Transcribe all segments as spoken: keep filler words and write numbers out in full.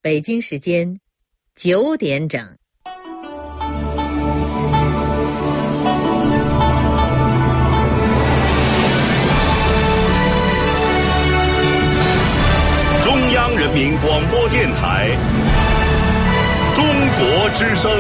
北京时间九点整。 中央人民广播电台中国之声。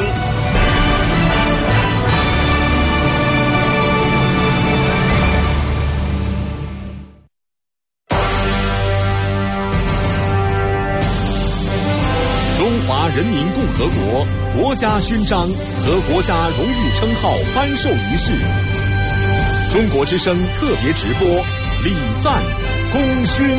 中华人民共和国国家勋章和国家荣誉称号颁授仪式，中国之声特别直播，礼赞功勋。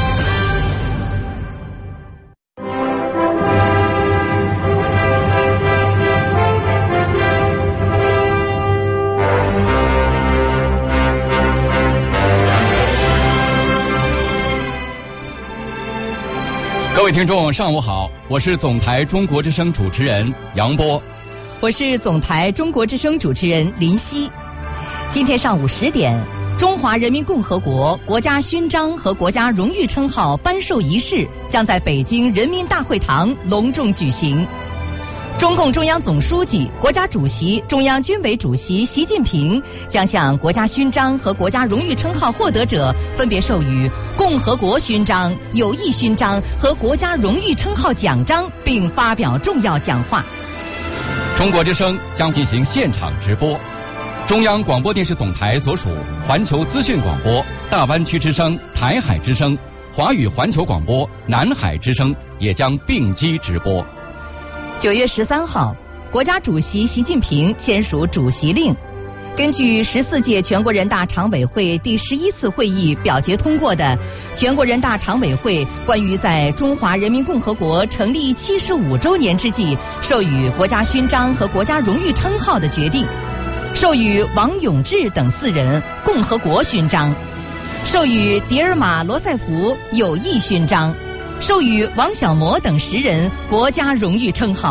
各位听众上午好，我是总台中国之声主持人杨波， 我是总台中国之声主持人林夕。今天上午十点，中华人民共和国国家勋章和国家荣誉称号颁授仪式将在北京人民大会堂隆重举行。中共中央总书记、国家主席、中央军委主席习近平将向国家勋章和国家荣誉称号获得者分别授予共和国勋章、友谊勋章和国家荣誉称号奖章，并发表重要讲话。 中国之声将进行现场直播，中央广播电视总台所属环球资讯广播、大湾区之声、台海之声、华语环球广播、南海之声也将并机直播。 九月十三号，国家主席习近平签署主席令，根据十四届全国人大常委会第十一次会议表决通过的《全国人大常委会关于在中华人民共和国成立七十五周年之际授予国家勋章和国家荣誉称号的决定》，授予王永志等四人共和国勋章，授予迪尔马罗塞夫友谊勋章，授予王小模等十人国家荣誉称号。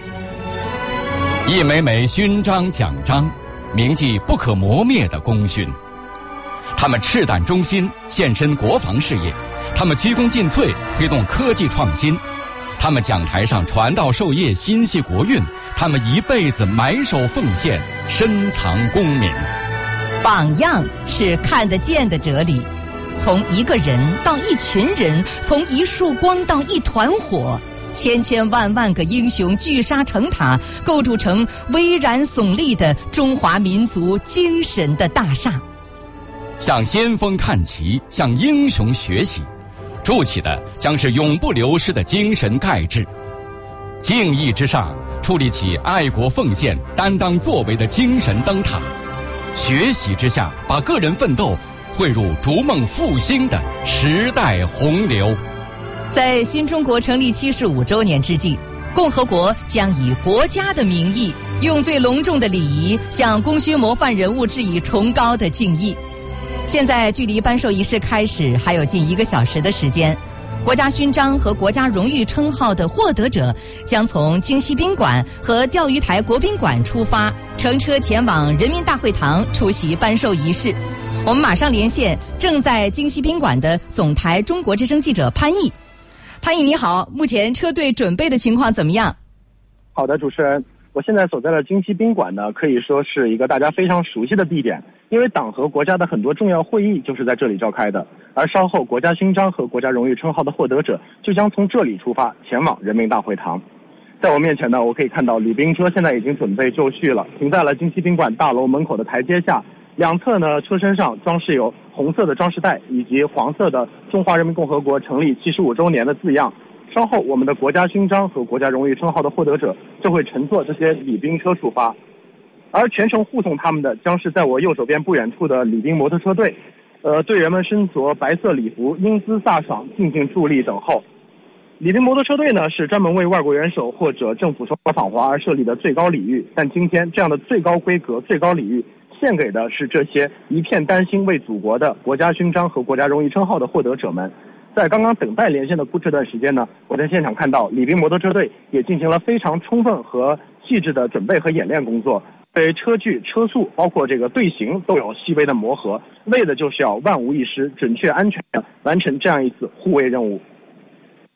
一枚枚勋章奖章，铭记不可磨灭的功勋。他们赤胆忠心，献身国防事业；他们鞠躬尽瘁，推动科技创新；他们讲台上传道授业，心系国运；他们一辈子埋首奉献，深藏功名。 榜样是看得见的哲理，从一个人到一群人，从一束光到一团火，千千万万个英雄聚沙成塔，构筑成巍然耸立的中华民族精神的大厦。 向先锋看齐，向英雄学习，筑起的将是永不流失的精神盖志。敬意之上，矗立起爱国奉献、担当作为的精神灯塔；学习之下，把个人奋斗汇入逐梦复兴的时代洪流。 在新中国成立七十五周年之际，共和国将以国家的名义，用最隆重的礼仪向功勋模范人物致以崇高的敬意。现在距离颁授仪式开始还有近一个小时的时间，国家勋章和国家荣誉称号的获得者将从京西宾馆和钓鱼台国宾馆出发，乘车前往人民大会堂出席颁授仪式。我们马上连线正在京西宾馆的总台中国之声记者潘毅。潘毅你好，目前车队准备的情况怎么样？ 好的，主持人，我现在所在的京西宾馆呢，可以说是一个大家非常熟悉的地点，因为党和国家的很多重要会议就是在这里召开的，而稍后国家勋章和国家荣誉称号的获得者就将从这里出发前往人民大会堂。在我面前呢，我可以看到礼宾车现在已经准备就绪了，停在了京西宾馆大楼门口的台阶下，两侧呢车身上装饰有红色的装饰带以及黄色的中华人民共和国成立七十五周年的字样。稍后我们的国家勋章和国家荣誉称号的获得者就会乘坐这些礼宾车出发，而全程护送他们的将是在我右手边不远处的礼宾摩托车队。呃，队员们身着白色礼服，英姿飒爽，静静伫立等候。礼宾摩托车队呢是专门为外国元首或者政府首长访华而设立的最高礼遇，但今天这样的最高规格、最高礼遇献给的是这些一片丹心为祖国的国家勋章和国家荣誉称号的获得者们。在刚刚等待连线的这段时间呢，我在现场看到礼宾摩托车队也进行了非常充分和细致的准备和演练工作，对车距、车速包括这个队形都有细微的磨合，为的就是要万无一失、准确安全地完成这样一次护卫任务。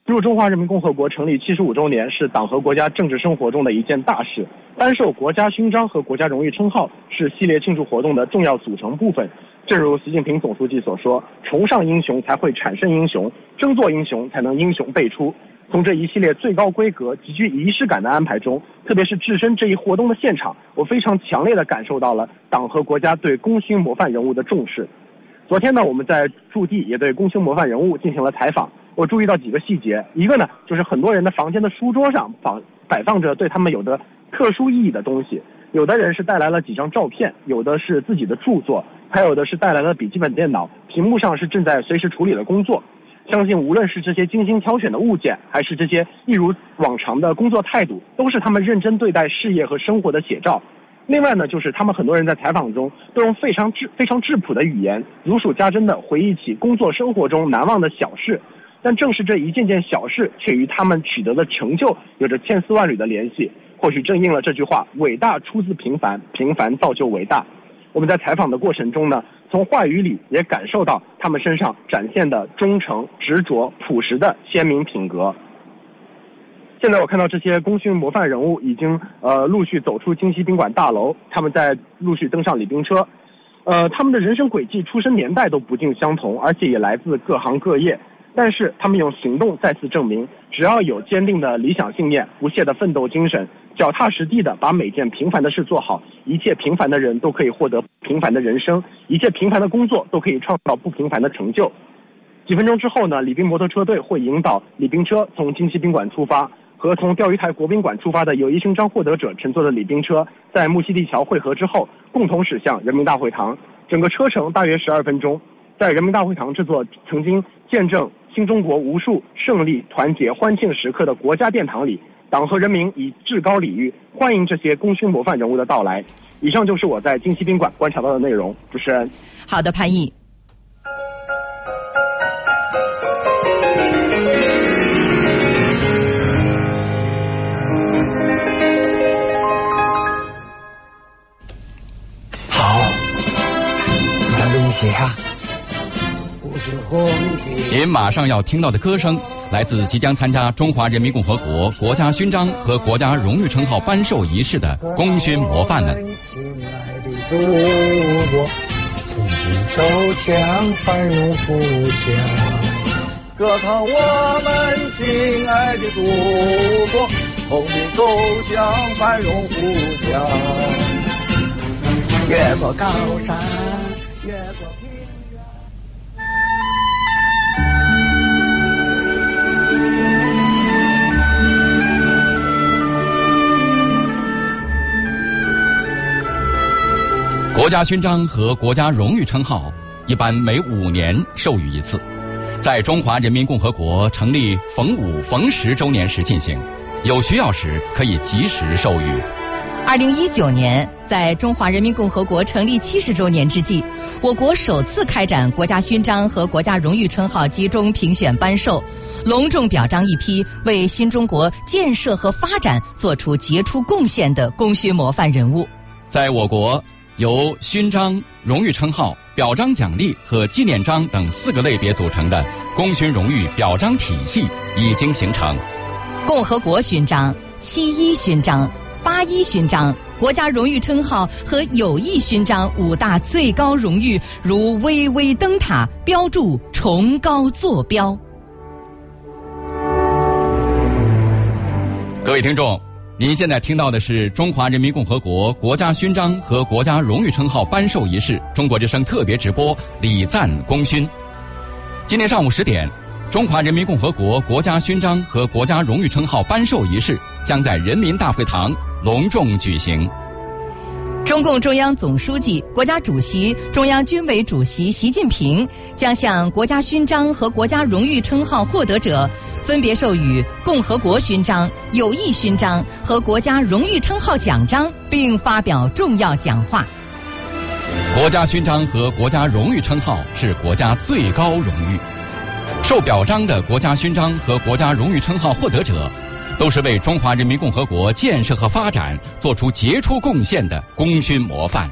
进入中华人民共和国成立七十五周年是党和国家政治生活中的一件大事，颁授国家勋章和国家荣誉称号是系列庆祝活动的重要组成部分。正如习近平总书记所说，崇尚英雄才会产生英雄，争做英雄才能英雄辈出。从这一系列最高规格、极具仪式感的安排中，特别是置身这一活动的现场，我非常强烈地感受到了党和国家对功勋模范人物的重视。昨天呢，我们在驻地也对功勋模范人物进行了采访。我注意到几个细节，一个呢，就是很多人的房间的书桌上放摆放着对他们有的特殊意义的东西，有的人是带来了几张照片，有的是自己的著作，还有的是带来了笔记本电脑，屏幕上是正在随时处理的工作。相信无论是这些精心挑选的物件，还是这些一如往常的工作态度，都是他们认真对待事业和生活的写照。另外呢，就是他们很多人在采访中都用非常质非常质朴的语言，如数家珍地回忆起工作生活中难忘的小事。但正是这一件件小事，却与他们取得的成就有着千丝万缕的联系。或许正应了这句话：伟大出自平凡，平凡造就伟大。我们在采访的过程中呢，从话语里也感受到他们身上展现的忠诚、执着、朴实的鲜明品格。现在我看到这些功勋模范人物已经呃陆续走出京西宾馆大楼，他们在陆续登上礼宾车。呃，他们的人生轨迹、出生年代都不尽相同，而且也来自各行各业。但是他们用行动再次证明，只要有坚定的理想信念、不懈的奋斗精神，脚踏实地的把每件平凡的事做好，一切平凡的人都可以获得平凡的人生，一切平凡的工作都可以创造不平凡的成就。几分钟之后呢，礼宾摩托车队会引导礼宾车从京西宾馆出发，和从钓鱼台国宾馆出发的友谊勋章获得者乘坐的礼宾车，在木樨地桥汇合之后，共同驶向人民大会堂。整个车程大约十二分钟，在人民大会堂这座曾经见证新中国无数胜利、团结、欢庆时刻的国家殿堂里，党和人民以至高礼遇欢迎这些功勋模范人物的到来。以上就是我在京西宾馆观察到的内容。主持人， 好的，潘毅。 好，那东西啊。 您马上要听到的歌声来自即将参加中华人民共和国国家勋章和国家荣誉称号颁授仪式的功勋模范们。 亲爱的祖国，同心守强，繁荣富强。 歌唱我们亲爱的祖国，同心走向繁荣富强。 越过高山，越过平原。 国家勋章和国家荣誉称号一般每五年授予一次，在中华人民共和国成立逢五、逢十周年时进行，有需要时可以及时授予。 二零一九年，在中华人民共和国成立七十周年之际，我国首次开展国家勋章和国家荣誉称号集中评选颁授，隆重表彰一批为新中国建设和发展做出杰出贡献的功勋模范人物。 在我国，由勋章、荣誉称号、表彰奖励和纪念章等四个类别组成的功勋荣誉表彰体系已经形成。 共和国勋章、七一勋章、八一勋章、国家荣誉称号和友谊勋章五大最高荣誉如巍巍灯塔，标注崇高坐标。 各位听众，您现在听到的是中华人民共和国国家勋章和国家荣誉称号颁授仪式中国之声特别直播，礼赞功勋。今天上午十点，中华人民共和国国家勋章和国家荣誉称号颁授仪式将在人民大会堂隆重举行。 中共中央总书记、国家主席、中央军委主席习近平将向国家勋章和国家荣誉称号获得者分别授予共和国勋章、友谊勋章和国家荣誉称号奖章，并发表重要讲话。 国家勋章和国家荣誉称号是国家最高荣誉，受表彰的国家勋章和国家荣誉称号获得者都是为中华人民共和国建设和发展做出杰出贡献的功勋模范。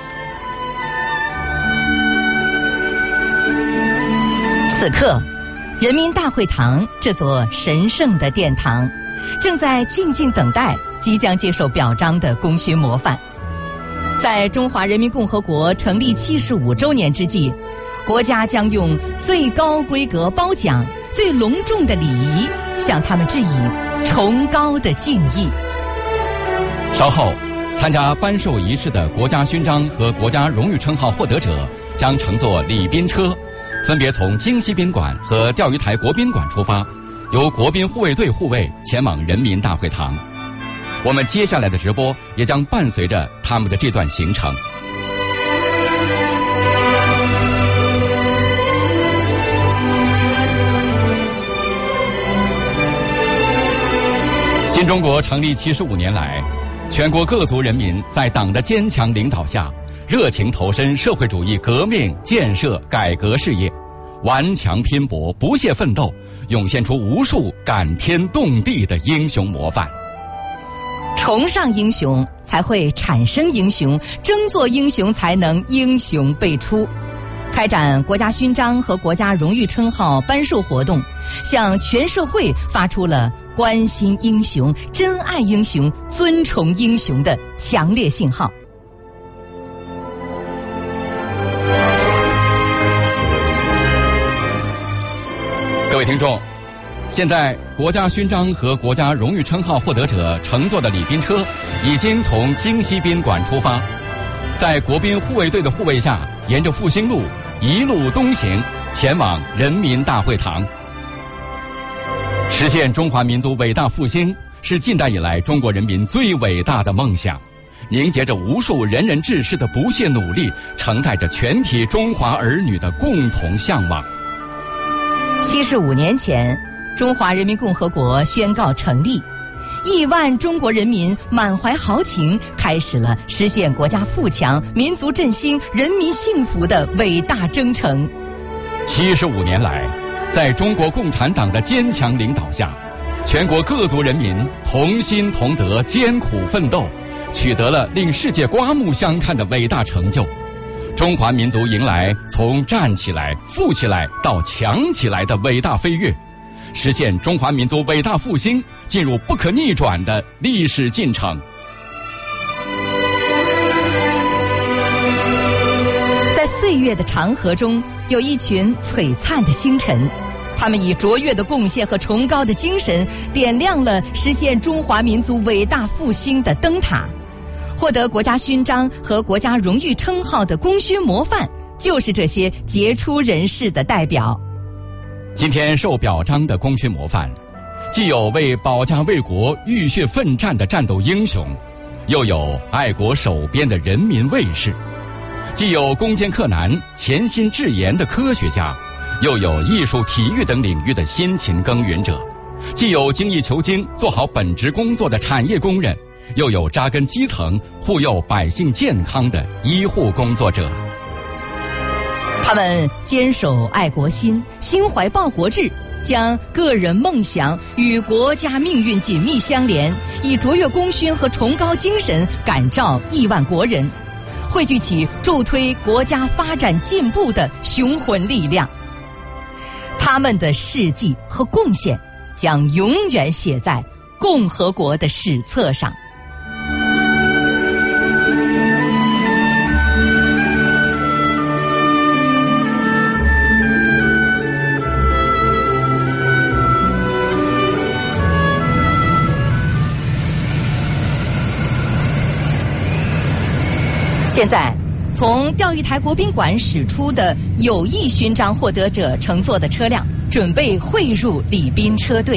此刻， 人民大会堂这座神圣的殿堂，正在静静等待即将接受表彰的功勋模范。在中华人民共和国成立七十五周年之际，国家将用最高规格褒奖、最隆重的礼仪向他们致以崇高的敬意。 稍后，参加颁授仪式的国家勋章和国家荣誉称号获得者将乘坐礼宾车，分别从京西宾馆和钓鱼台国宾馆出发，由国宾护卫队护卫前往人民大会堂。我们接下来的直播也将伴随着他们的这段行程。新中国成立七十五年来，全国各族人民在党的坚强领导下，热情投身社会主义革命建设改革事业，顽强拼搏，不懈奋斗，涌现出无数感天动地的英雄模范。 崇尚英雄才会产生英雄，争做英雄才能英雄辈出。开展国家勋章和国家荣誉称号颁授活动，向全社会发出了关心英雄、珍爱英雄、尊崇英雄的强烈信号。 各位听众，现在国家勋章和国家荣誉称号获得者乘坐的礼宾车已经从京西宾馆出发，在国宾护卫队的护卫下，沿着复兴路一路东行，前往人民大会堂。实现中华民族伟大复兴是近代以来中国人民最伟大的梦想，凝结着无数仁人志士的不懈努力，承载着全体中华儿女的共同向往。 七十五年前，中华人民共和国宣告成立，亿万中国人民满怀豪情，开始了实现国家富强、民族振兴、人民幸福的伟大征程。 七十五年来，在中国共产党的坚强领导下，全国各族人民同心同德、艰苦奋斗，取得了令世界刮目相看的伟大成就。中华民族迎来从站起来、富起来到强起来的伟大飞跃，实现中华民族伟大复兴进入不可逆转的历史进程。 在岁月的长河中，有一群璀璨的星辰，他们以卓越的贡献和崇高的精神，点亮了实现中华民族伟大复兴的灯塔。获得国家勋章和国家荣誉称号的功勋模范，就是这些杰出人士的代表。 今天受表彰的功勋模范，既有为保家卫国浴血奋战的战斗英雄，又有爱国守边的人民卫士，既有攻坚克难、潜心致严的科学家，又有艺术、体育等领域的辛勤耕耘者，既有精益求精、做好本职工作的产业工人，又有扎根基层、护佑百姓健康的医护工作者。 他们坚守爱国心，心怀报国志，将个人梦想与国家命运紧密相连，以卓越功勋和崇高精神感召亿万国人，汇聚起助推国家发展进步的雄浑力量。他们的事迹和贡献将永远写在共和国的史册上。现在，从钓鱼台国宾馆驶出的友谊勋章获得者乘坐的车辆，准备汇入礼宾车队。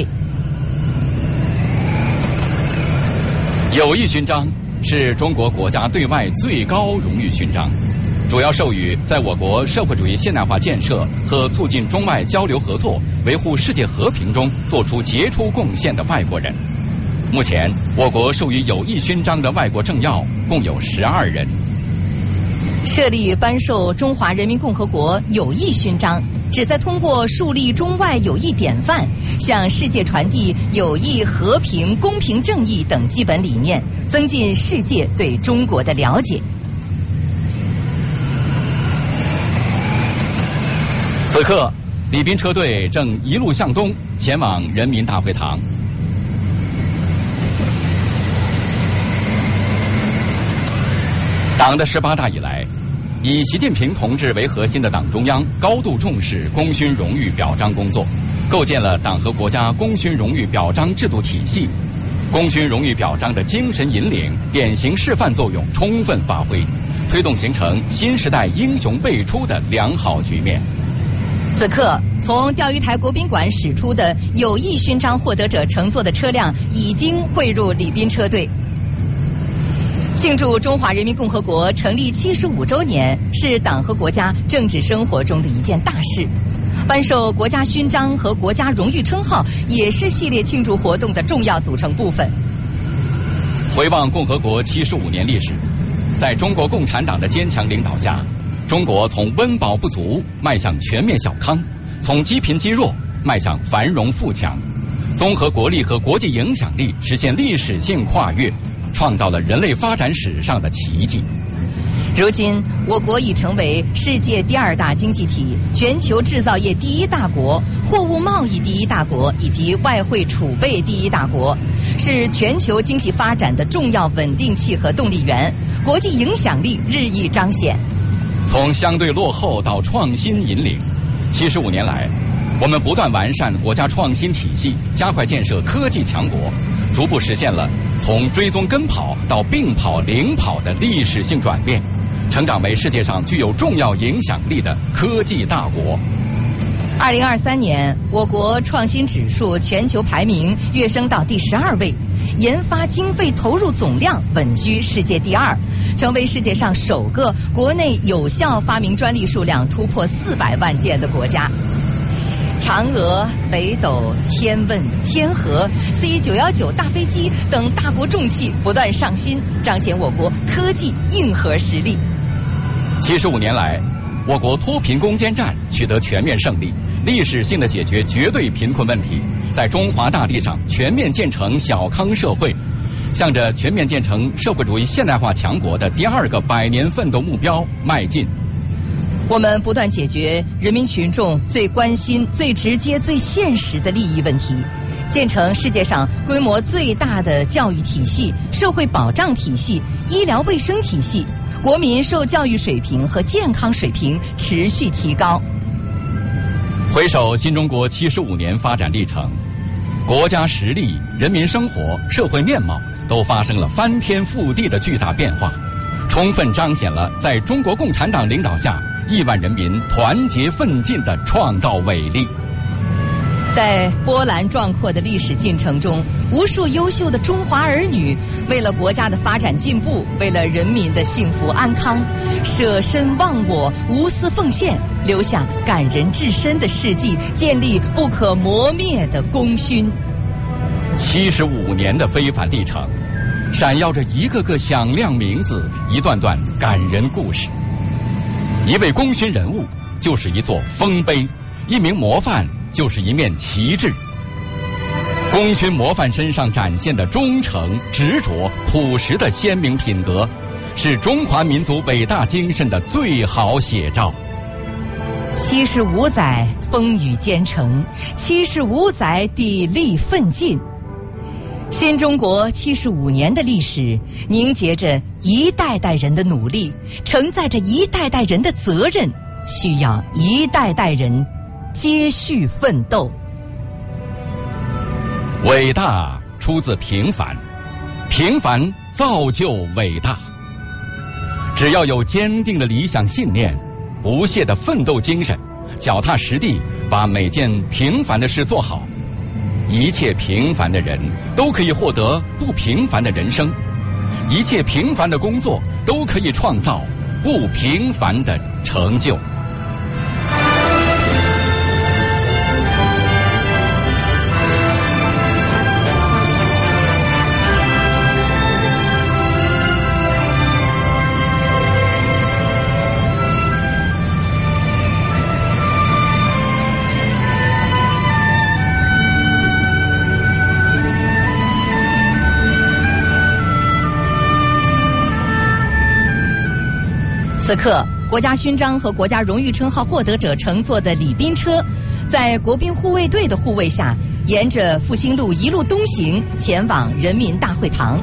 友谊勋章是中国国家对外最高荣誉勋章，主要授予在我国社会主义现代化建设和促进中外交流合作、维护世界和平中做出杰出贡献的外国人。目前，我国授予友谊勋章的外国政要共有十二人。 设立颁授中华人民共和国友谊勋章，旨在通过树立中外友谊典范，向世界传递友谊、和平、公平、正义等基本理念，增进世界对中国的了解。 此刻， 礼宾车队正一路向东前往人民大会堂。党的十八大以来，以习近平同志为核心的党中央高度重视功勋荣誉表彰工作，构建了党和国家功勋荣誉表彰制度体系，功勋荣誉表彰的精神引领、典型示范作用充分发挥，推动形成新时代英雄辈出的良好局面。 此刻，从钓鱼台国宾馆驶出的友谊勋章获得者乘坐的车辆已经汇入礼宾车队。庆祝中华人民共和国成立七十五周年是党和国家政治生活中的一件大事，颁授国家勋章和国家荣誉称号也是系列庆祝活动的重要组成部分。 回望共和国七十五年历史，在中国共产党的坚强领导下，中国从温饱不足迈向全面小康，从积贫积弱迈向繁荣富强，综合国力和国际影响力实现历史性跨越，创造了人类发展史上的奇迹。 如今，我国已成为世界第二大经济体、全球制造业第一大国、货物贸易第一大国以及外汇储备第一大国，是全球经济发展的重要稳定器和动力源，国际影响力日益彰显。 从相对落后到创新引领，七十五年来，我们不断完善国家创新体系，加快建设科技强国，逐步实现了从追踪跟跑到并跑领跑的历史性转变，成长为世界上具有重要影响力的科技大国。 二零二三年，我国创新指数全球排名跃升到第十二位，研发经费投入总量稳居世界第二，成为世界上首个国内有效发明专利数量突破四百万件的国家。嫦娥、北斗、天问、天河、C 九一九大飞机等大国重器不断上新，彰显我国科技硬核实力。 七十五年来，我国脱贫攻坚战取得全面胜利，历史性的解决绝对贫困问题，在中华大地上全面建成小康社会，向着全面建成社会主义现代化强国的第二个百年奋斗目标迈进。 我们不断解决人民群众最关心、最直接、最现实的利益问题，建成世界上规模最大的教育体系、社会保障体系、医疗卫生体系，国民受教育水平和健康水平持续提高。 回首新中国七十五年发展历程，国家实力、人民生活、社会面貌都发生了翻天覆地的巨大变化，充分彰显了在中国共产党领导下亿万人民团结奋进的创造伟力。 在波澜壮阔的历史进程中，无数优秀的中华儿女为了国家的发展进步，为了人民的幸福安康，舍身忘我，无私奉献，留下感人至深的事迹，建立不可磨灭的功勋。 七十五年的非凡历程，闪耀着一个个响亮名字，一段段感人故事。一位功勋人物就是一座丰碑，一名模范就是一面旗帜。功勋模范身上展现的忠诚、执着、朴实的鲜明品格，是中华民族伟大精神的最好写照。 七十五载风雨兼程，七十五载砥砺奋进。新中国七十五年的历史，凝结着一代代人的努力，承载着一代代人的责任，需要一代代人接续奋斗。 伟大出自平凡，平凡造就伟大。只要有坚定的理想信念，不懈的奋斗精神，脚踏实地把每件平凡的事做好，一切平凡的人都可以获得不平凡的人生，一切平凡的工作都可以创造不平凡的成就。 此刻，国家勋章和国家荣誉称号获得者乘坐的礼宾车，在国宾护卫队的护卫下，沿着复兴路一路东行，前往人民大会堂。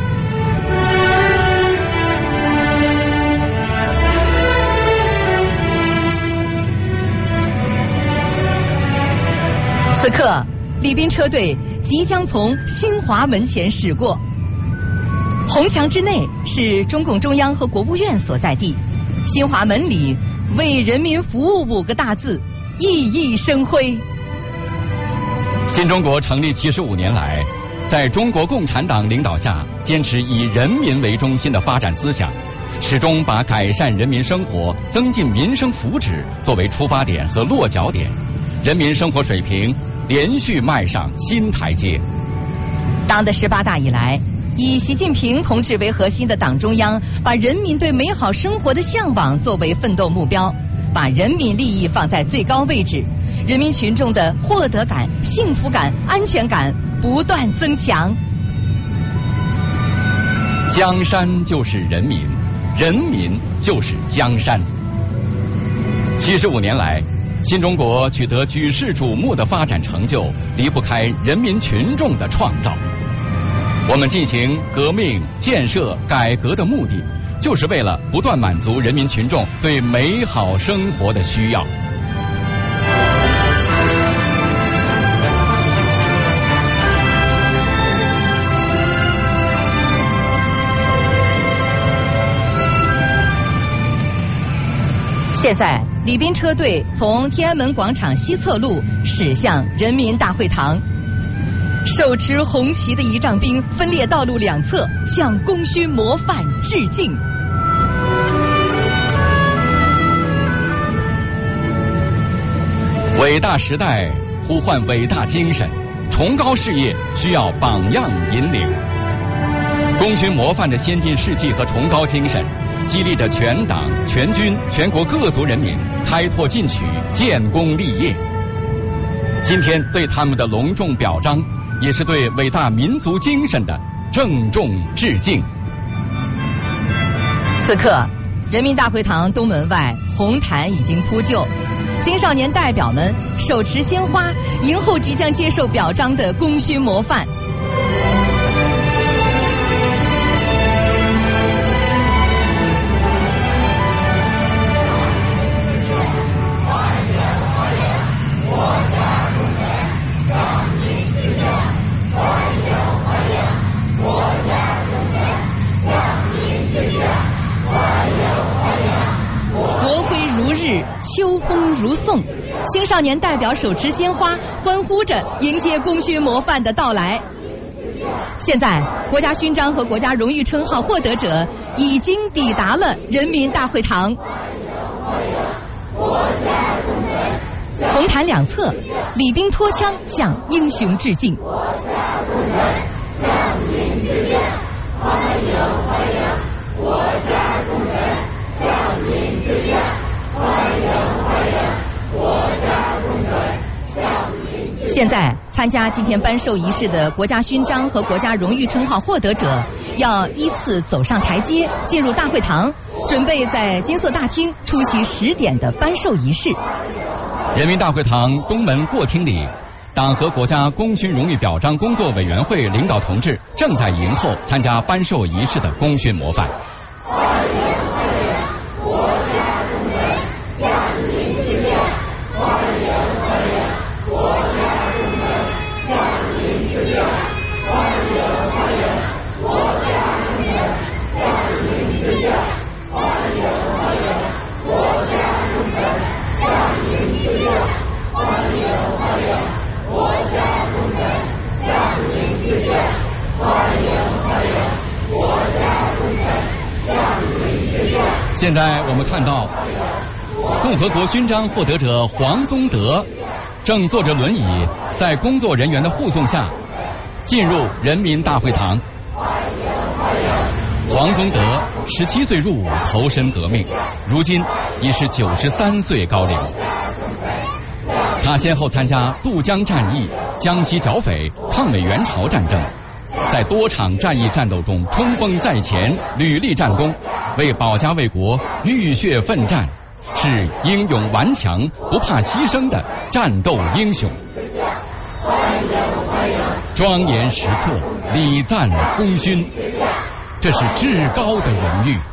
此刻，礼宾车队即将从新华门前驶过。红墙之内是中共中央和国务院所在地，新华门里为人民服务五个大字熠熠生辉。 新中国成立七十五年来，在中国共产党领导下，坚持以人民为中心的发展思想，始终把改善人民生活、增进民生福祉作为出发点和落脚点，人民生活水平连续迈上新台阶。 党的十八大以来，以习近平同志为核心的党中央，把人民对美好生活的向往作为奋斗目标，把人民利益放在最高位置，人民群众的获得感、幸福感、安全感不断增强。 江山就是人民，人民就是江山。七十五年来，新中国取得举世瞩目的发展成就，离不开人民群众的创造。我们进行革命、建设、改革的目的，就是为了不断满足人民群众对美好生活的需要。 现在，礼宾车队从天安门广场西侧路驶向人民大会堂。手持红旗的仪仗兵分列道路两侧，向功勋模范致敬。 伟大时代呼唤伟大精神，崇高事业需要榜样引领。功勋模范的先进事迹和崇高精神，激励着全党、全军、全国各族人民开拓进取、建功立业。今天对他们的隆重表彰，也是对伟大民族精神的郑重致敬。 此刻，人民大会堂东门外红毯已经铺就，青少年代表们手持鲜花，迎候即将接受表彰的功勋模范。秋风如送，青少年代表手持鲜花，欢呼着迎接功勋模范的到来。现在，国家勋章和国家荣誉称号获得者已经抵达了人民大会堂。红毯两侧，礼宾拖枪向英雄致敬。现在参加今天颁授仪式的国家勋章和国家荣誉称号获得者，要依次走上台阶，进入大会堂，准备在金色大厅出席十点的颁授仪式。 人民大会堂东门过厅里，党和国家功勋荣誉表彰工作委员会领导同志正在迎候参加颁授仪式的功勋模范。现在我们看到，共和国勋章获得者黄宗德正坐着轮椅，在工作人员的护送下进入人民大会堂。黄宗德十七岁入伍，投身革命，如今已是九十三岁高龄。他先后参加渡江战役、江西剿匪、抗美援朝战争，在多场战役战斗中冲锋在前，屡立战功， 为保家卫国浴血奋战，是英勇顽强、不怕牺牲的战斗英雄。庄严时刻，礼赞功勋，这是至高的荣誉。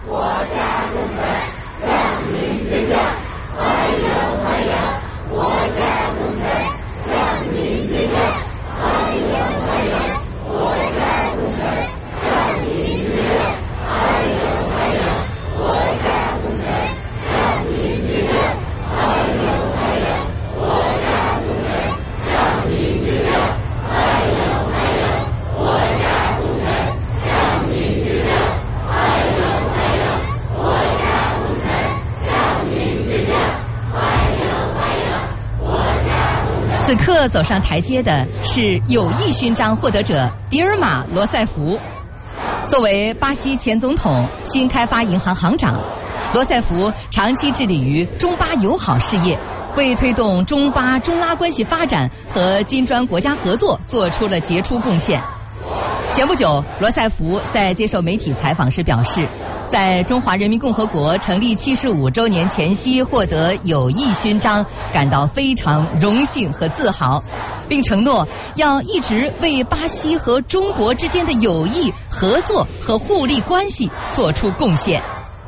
此刻走上台阶的是友谊勋章获得者迪尔玛·罗塞夫。作为巴西前总统、新开发银行行长，罗塞夫长期致力于中巴友好事业，为推动中巴中拉关系发展和金砖国家合作做出了杰出贡献。前不久，罗塞夫在接受媒体采访时表示，在中华人民共和国成立七十五周年前夕获得友谊勋章，感到非常荣幸和自豪，并承诺要一直为巴西和中国之间的友谊、合作和互利关系做出贡献。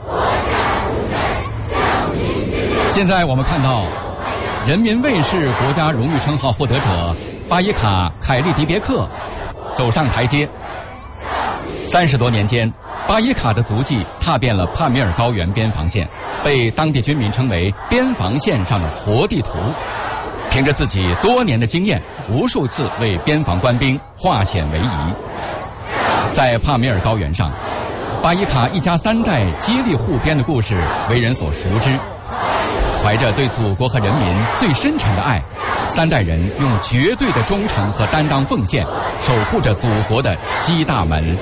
现在我们看到，人民卫士国家荣誉称号获得者巴伊卡·凯利迪别克走上台阶。三十多年间，巴伊卡的足迹踏遍了帕米尔高原边防线，被当地居民称为边防线上的活地图。凭着自己多年的经验，无数次为边防官兵化险为夷。在帕米尔高原上，巴伊卡一家三代接力护边的故事为人所熟知。怀着对祖国和人民最深沉的爱，三代人用绝对的忠诚和担当奉献，守护着祖国的西大门。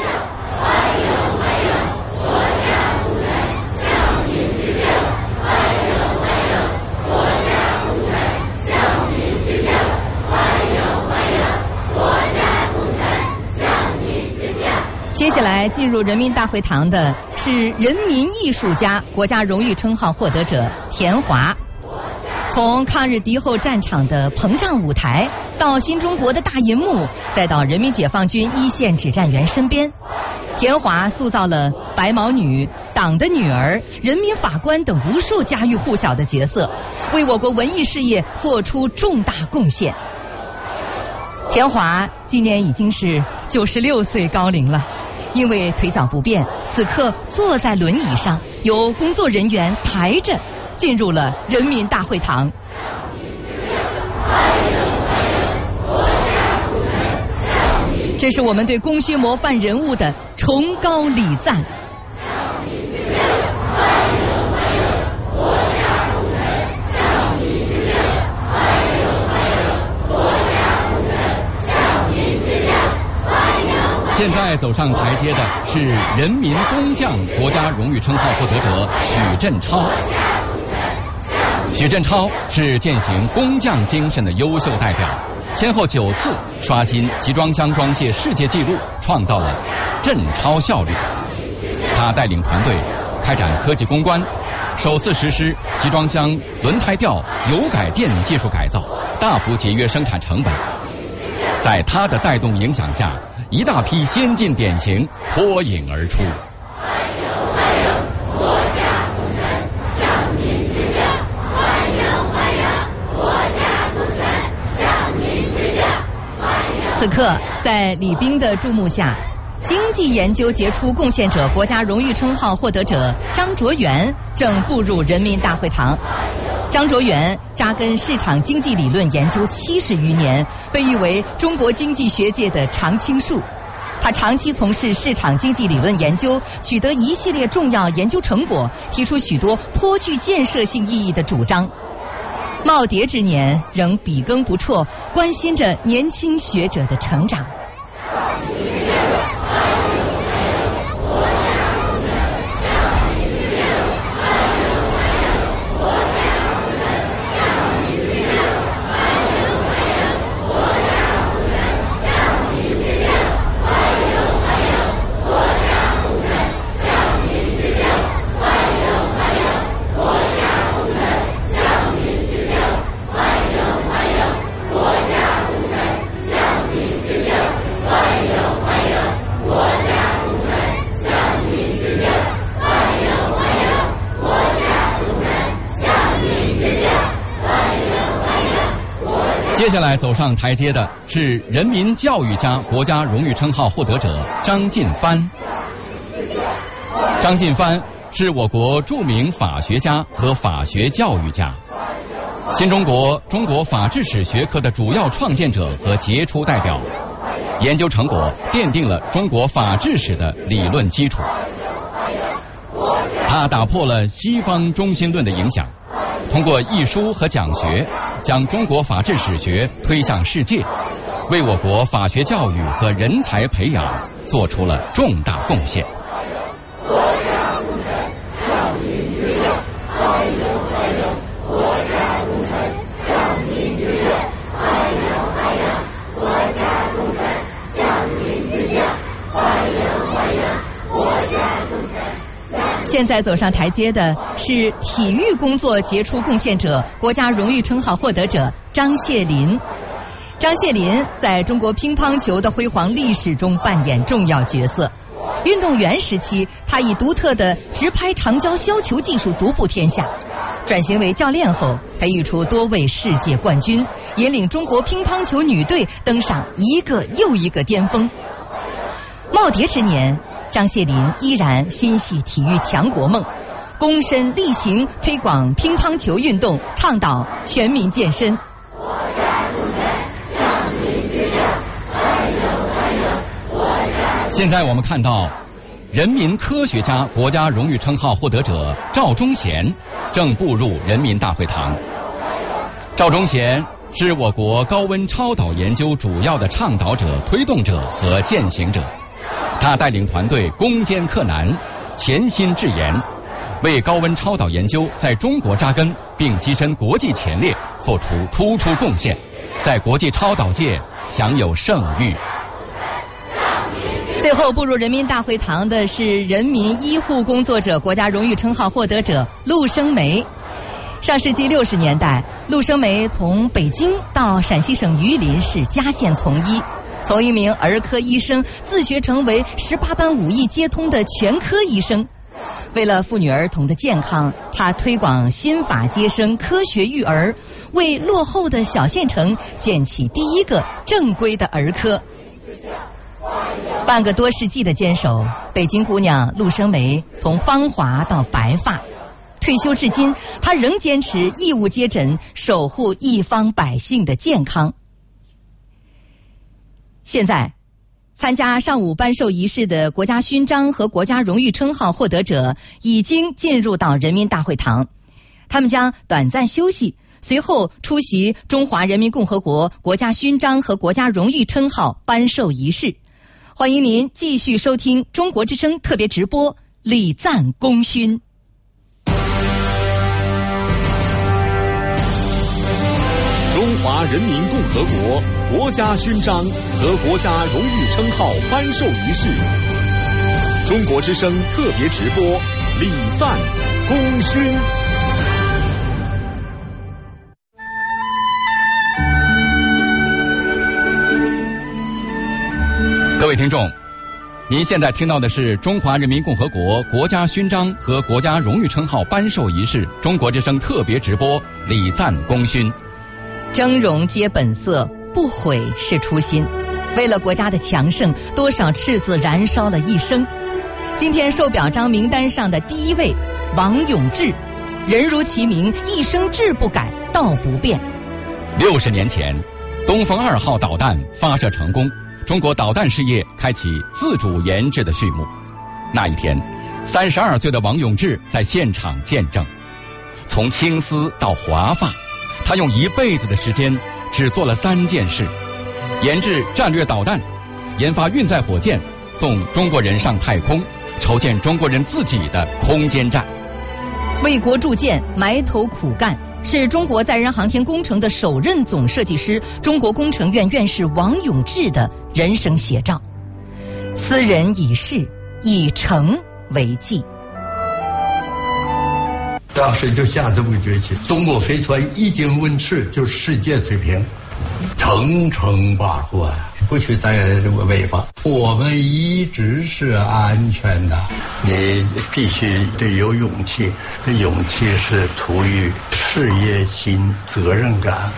接下来进入人民大会堂的是人民艺术家国家荣誉称号获得者田华。从抗日敌后战场的膨胀舞台，到新中国的大银幕，再到人民解放军一线指战员身边，田华塑造了白毛女、党的女儿、人民法官等无数家喻户晓的角色，为我国文艺事业做出重大贡献。田华今年已经是九十六岁高龄了，因为腿脚不便，此刻坐在轮椅上，由工作人员抬着进入了人民大会堂。这是我们对功勋模范人物的崇高礼赞。 现在走上台阶的是人民工匠国家荣誉称号获得者许振超。许振超是践行工匠精神的优秀代表，先后九次刷新集装箱装卸世界纪录，创造了振超效率。他带领团队开展科技攻关，首次实施集装箱轮胎吊油改电技术改造，大幅节约生产成本。在他的带动影响下，一大批先进典型脱颖而出。 此刻，在李斌的注目下，经济研究杰出贡献者国家荣誉称号获得者张卓元正步入人民大会堂。张卓元扎根市场经济理论研究七十余年，被誉为中国经济学界的常青树。他长期从事市场经济理论研究，取得一系列重要研究成果，提出许多颇具建设性意义的主张。耄耋之年仍笔耕不辍，关心着年轻学者的成长。 接下来走上台阶的是人民教育家国家荣誉称号获得者张晋藩。张晋藩是我国著名法学家和法学教育家，新中国中国法治史学科的主要创建者和杰出代表，研究成果奠定了中国法治史的理论基础。他打破了西方中心论的影响，通过译书和讲学，将中国法治史学推向世界，为我国法学教育和人才培养做出了重大贡献。 现在走上台阶的是体育工作杰出贡献者、国家荣誉称号获得者张谢林。张谢林在中国乒乓球的辉煌历史中扮演重要角色。运动员时期，他以独特的直拍长焦削球技术独步天下。转型为教练后，培育出多位世界冠军，引领中国乒乓球女队登上一个又一个巅峰。耄耋之年，张谢林依然心系体育强国梦，躬身力行推广乒乓球运动，倡导全民健身。 现在我们看到人民科学家国家荣誉称号获得者赵忠贤正步入人民大会堂。赵忠贤是我国高温超导研究主要的倡导者、推动者和践行者。他带领团队攻坚克难，潜心致研，为高温超导研究在中国扎根并跻身国际前列做出突出贡献，在国际超导界享有盛誉。 最后步入人民大会堂的是人民医护工作者国家荣誉称号获得者陆生梅。上世纪六十年代，陆生梅从北京到陕西省榆林市嘉县从医，从一名儿科医生自学成为十八般武艺皆通的全科医生。为了妇女儿童的健康，他推广心法接生、科学育儿，为落后的小县城建起第一个正规的儿科。半个多世纪的坚守，北京姑娘陆生梅从芳华到白发，退休至今，她仍坚持义务接诊，守护一方百姓的健康。现在，参加上午颁授仪式的国家勋章和国家荣誉称号获得者已经进入到人民大会堂，他们将短暂休息，随后出席中华人民共和国国家勋章和国家荣誉称号颁授仪式。欢迎您继续收听中国之声特别直播，礼赞功勋。 中华人民共和国国家勋章和国家荣誉称号颁授仪式，中国之声特别直播，礼赞功勋。 各位听众，您现在听到的是中华人民共和国国家勋章和国家荣誉称号颁授仪式，中国之声特别直播，礼赞功勋。 峥嵘皆本色，不悔是初心。为了国家的强盛，多少赤子燃烧了一生。今天受表彰名单上的第一位王永志，人如其名，一生志不改，道不变。 六十年前，东风二号导弹发射成功，中国导弹事业开启自主研制的序幕。那一天，三十二岁的王永志在现场见证，从青丝到华发，他用一辈子的时间只做了三件事：研制战略导弹，研发运载火箭，送中国人上太空，筹建中国人自己的空间站。 为国铸剑，埋头苦干，是中国载人航天工程的首任总设计师、中国工程院院士王永志的人生写照。斯人以事，以诚为继。 当时就下这么个决心，中国飞船一经问世就是世界水平，层层把关，不许再违法。我们一直是安全的，你必须得有勇气，这勇气是出于事业心、责任感，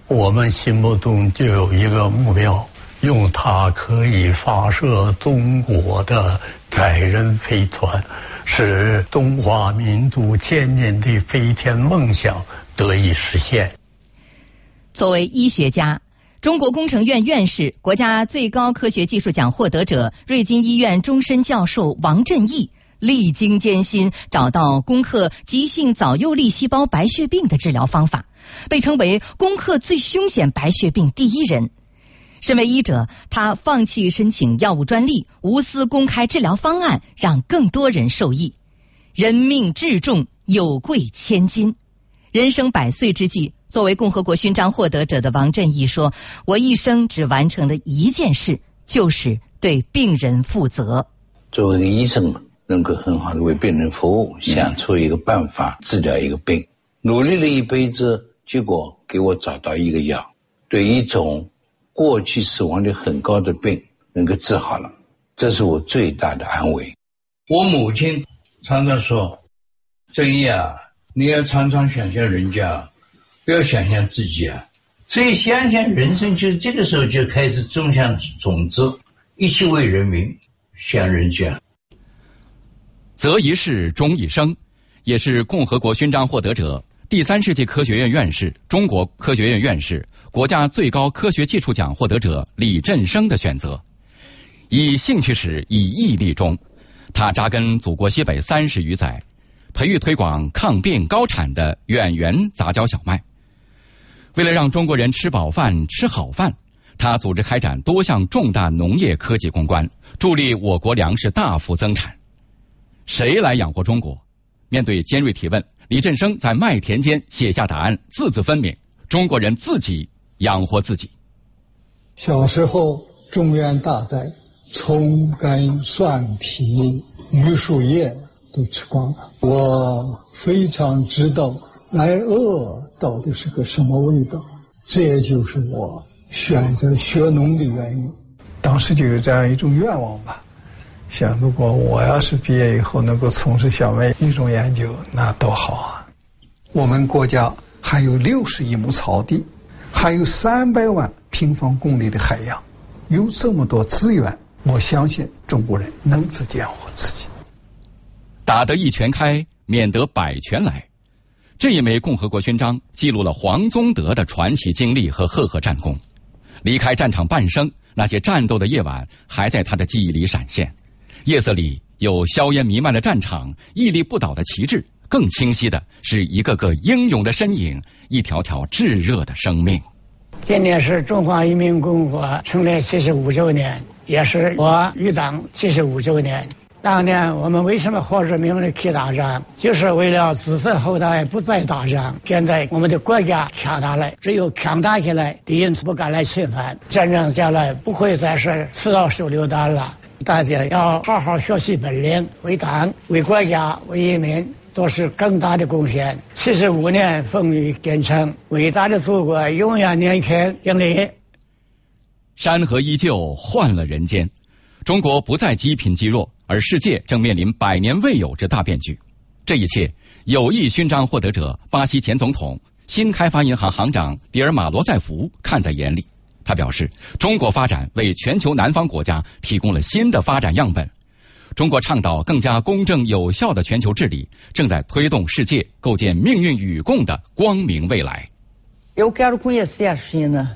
我们心目中就有一个目标，用它可以发射中国的载人飞船，使中华民族千年的飞天梦想得以实现。 作为医学家，中国工程院院士、国家最高科学技术奖获得者、瑞金医院终身教授王振义历经艰辛，找到攻克急性早幼粒细胞白血病的治疗方法，被称为攻克最凶险白血病第一人。身为医者，他放弃申请药物专利，无私公开治疗方案，让更多人受益。人命至重，有贵千金。人生百岁之际，作为共和国勋章获得者的王振义说，我一生只完成了一件事，就是对病人负责。 作为一个医生，能够很好的为病人服务，想出一个办法治疗一个病，努力了一辈子，结果给我找到一个药，对一种过去死亡率很高的病能够治好了，这是我最大的安慰。我母亲常常说，振义啊，你要常常想象人家，不要想象自己啊。所以想想人生，就这个时候就开始种下种子，一起为人民想人家。 择一事终一生，也是共和国勋章获得者、第三世纪科学院院士、中国科学院院士、国家最高科学技术奖获得者李振声的选择。以兴趣使，以毅力终，他扎根祖国西北三十余载，培育推广抗病高产的远源杂交小麦。为了让中国人吃饱饭、吃好饭，他组织开展多项重大农业科技攻关，助力我国粮食大幅增产。谁来养活中国？面对尖锐提问，李振声在麦田间写下答案，字字分明：中国人自己养活自己。 小时候中原大灾，葱根蒜皮榆树叶都吃光了，我非常知道挨饿到底是个什么味道，这也就是我选择学农的原因。当时就有这样一种愿望吧，想如果我要是毕业以后能够从事小麦育种研究，那多好啊！我们国家还有六十亿亩草地，还有三百万平方公里的海洋，有这么多资源，我相信中国人能自己养活自己。 打得一拳开，免得百拳来。这一枚共和国勋章记录了黄宗德的传奇经历和赫赫战功。离开战场半生，那些战斗的夜晚还在他的记忆里闪现。夜色里有硝烟弥漫的战场，屹立不倒的旗帜，更清晰的是一个个英勇的身影，一条条炙热的生命。 今年是中华人民共和国成立七十五周年，也是我与党七十五周年。当年我们为什么号召民人去打仗，就是为了子孙后代不再打仗。现在我们的国家强大了，只有强大起来，敌人不敢来侵犯，战争将来不会再是刺刀手榴弹了。大家要好好学习本领，为党、为国家、为人民都是更大的贡献。七十五年风雨兼程，伟大的祖国永远年轻英烈。 山河依旧，换了人间。中国不再积贫积弱，而世界正面临百年未有之大变局。这一切，友谊勋章获得者、巴西前总统、新开发银行行长迪尔马罗塞夫看在眼里。他表示，中国发展为全球南方国家提供了新的发展样本。中国倡导更加公正有效的全球治理，正在推动世界构建命运与共的光明未来。 Eu quero conhecer a China。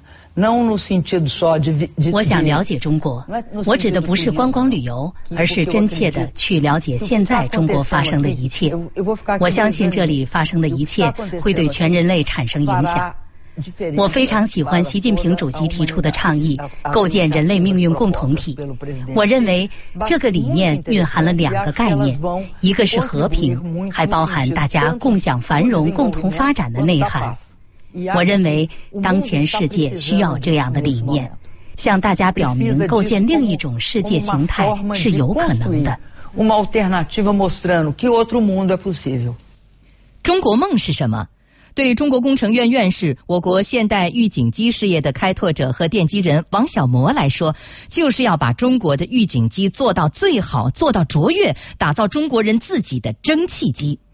我想了解中国，我指的不是观光旅游，而是真切的去了解现在中国发生的一切。我相信这里发生的一切会对全人类产生影响。我非常喜欢习近平主席提出的倡议，构建人类命运共同体。我认为这个理念蕴含了两个概念，一个是和平，还包含大家共享繁荣、共同发展的内涵。我认为当前世界需要这样的理念，向大家表明构建另一种世界形态是有可能的。 中国梦是什么？对中国工程院院士、我国现代预警机事业的开拓者和奠基人王小模来说，就是要把中国的预警机做到最好，做到卓越，打造中国人自己的蒸汽机。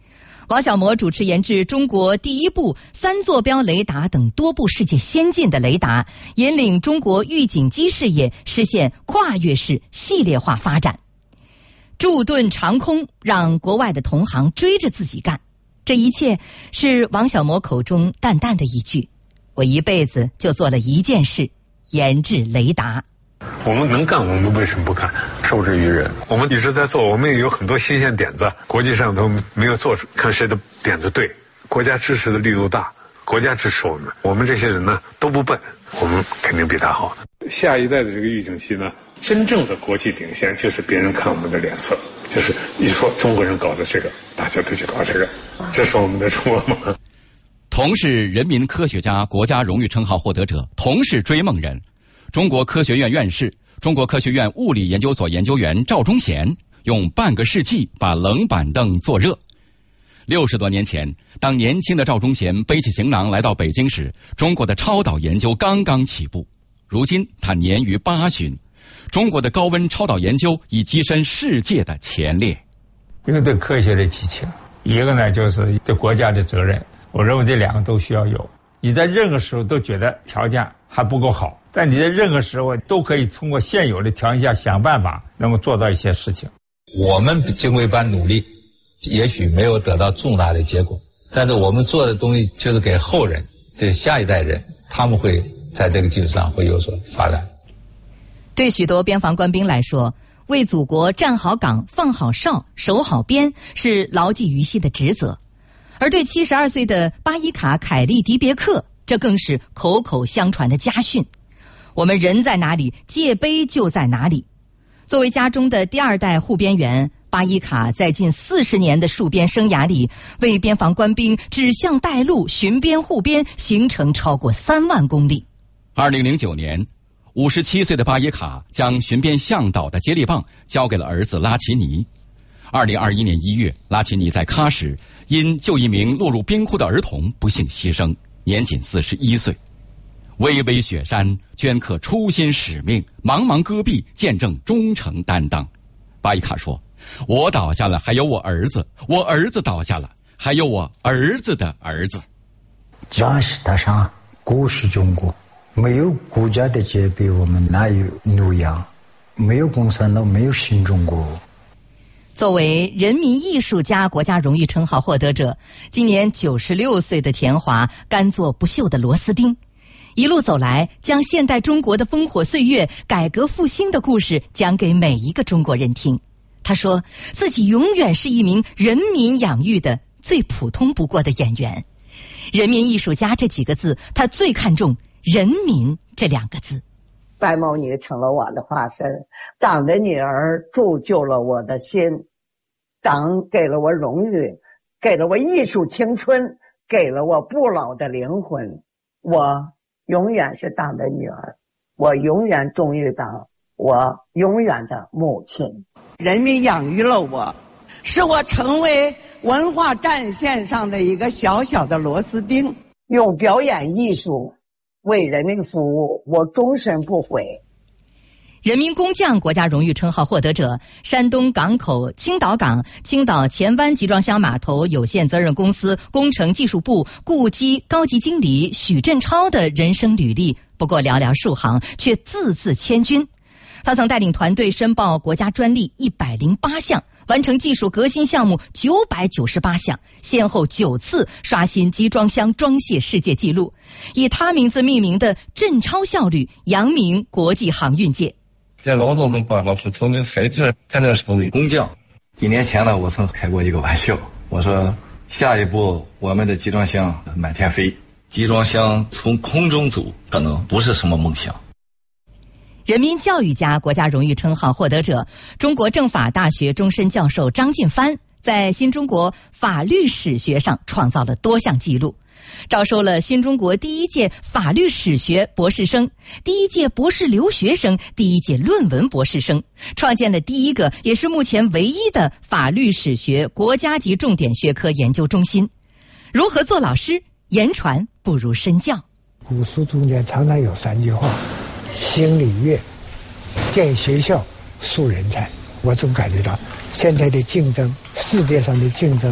王小模主持研制中国第一部三坐标雷达等多部世界先进的雷达，引领中国预警机事业实现跨越式系列化发展。驻盾长空，让国外的同行追着自己干，这一切是王小模口中淡淡的一句：我一辈子就做了一件事，研制雷达。 我们能干，我们为什么不干？受制于人，我们一直在做，我们也有很多新鲜点子，国际上都没有做出，看谁的点子对，国家支持的力度大，国家支持我们，我们这些人呢都不笨，我们肯定比他好。下一代的这个预警器呢，真正的国际领先就是别人看我们的脸色，就是一说中国人搞的这个，大家都去搞这个，这是我们的中国梦。 同是人民科学家国家荣誉称号获得者，同是追梦人，中国科学院院士、中国科学院物理研究所研究员赵忠贤用半个世纪把冷板凳做热。六十多年前，当年轻的赵忠贤背起行囊来到北京时，中国的超导研究刚刚起步。如今他年逾八旬，中国的高温超导研究已跻身世界的前列。 一个对科学的激情，一个呢就是对国家的责任。我认为这两个都需要有。你在任何时候都觉得条件还不够好，但你在任何时候都可以通过现有的条件下想办法能够做到一些事情。 我们经过一番努力，也许没有得到重大的结果，但是我们做的东西就是给后人，对下一代人，他们会在这个基础上会有所发展。 对许多边防官兵来说，为祖国站好岗、放好哨、守好边是牢记于心的职责。而对七十二岁的巴伊卡·凯利·迪别克，这更是口口相传的家训。我们人在哪里，界碑就在哪里。作为家中的第二代护边员，巴伊卡在近四十年的戍边生涯里，为边防官兵指向带路、巡边护边行程超过三万公里。 二零零九年，五十七岁的巴伊卡将巡边向导的接力棒交给了儿子拉齐尼。二零二一年一月，拉齐尼在喀什因救一名落入冰窟的儿童不幸牺牲，年仅四十一岁。巍巍雪山镌刻初心使命，茫茫戈壁见证忠诚担当。巴伊卡说：我倒下了，还有我儿子；我儿子倒下了，还有我儿子的儿子。 江西大山，古是中国，没有国家的戒备，我们哪有诺阳？没有共产党，没有新中国。 作为人民艺术家国家荣誉称号获得者，今年九十六岁的田华甘做不锈的螺丝钉，一路走来，将现代中国的烽火岁月、改革复兴的故事讲给每一个中国人听。他说自己永远是一名人民养育的最普通不过的演员。人民艺术家这几个字，他最看重人民这两个字。 白毛女成了我的化身，党的女儿铸就了我的心，党给了我荣誉，给了我艺术青春，给了我不老的灵魂。我永远是党的女儿，我永远忠于党，我永远的母亲。人民养育了我，使我成为文化战线上的一个小小的螺丝钉，用表演艺术为人民服务，我终身不悔。 人民工匠国家荣誉称号获得者，山东港口青岛港青岛前湾集装箱码头有限责任公司工程技术部顾机高级经理许振超的人生履历不过寥寥数行，却字字千钧。他曾带领团队申报国家专利一百零八项，完成技术革新项目九百九十八项，先后九次刷新集装箱装卸世界纪录，以他名字命名的振超效率扬名国际航运界。 在劳动中办法是聪明才智，才能成为工匠。几年前呢，我曾开过一个玩笑，我说下一步我们的集装箱满天飞，集装箱从空中走可能不是什么梦想。 人民教育家国家荣誉称号获得者，中国政法大学终身教授张晋藩在新中国法律史学上创造了多项纪录，招收了新中国第一届法律史学博士生、第一届博士留学生、第一届论文博士生，创建了第一个也是目前唯一的法律史学国家级重点学科研究中心。如何做老师？言传不如身教。 古书中间常常有三句话：兴礼乐，建学校，树人才。我总感觉到现在的竞争，世界上的竞争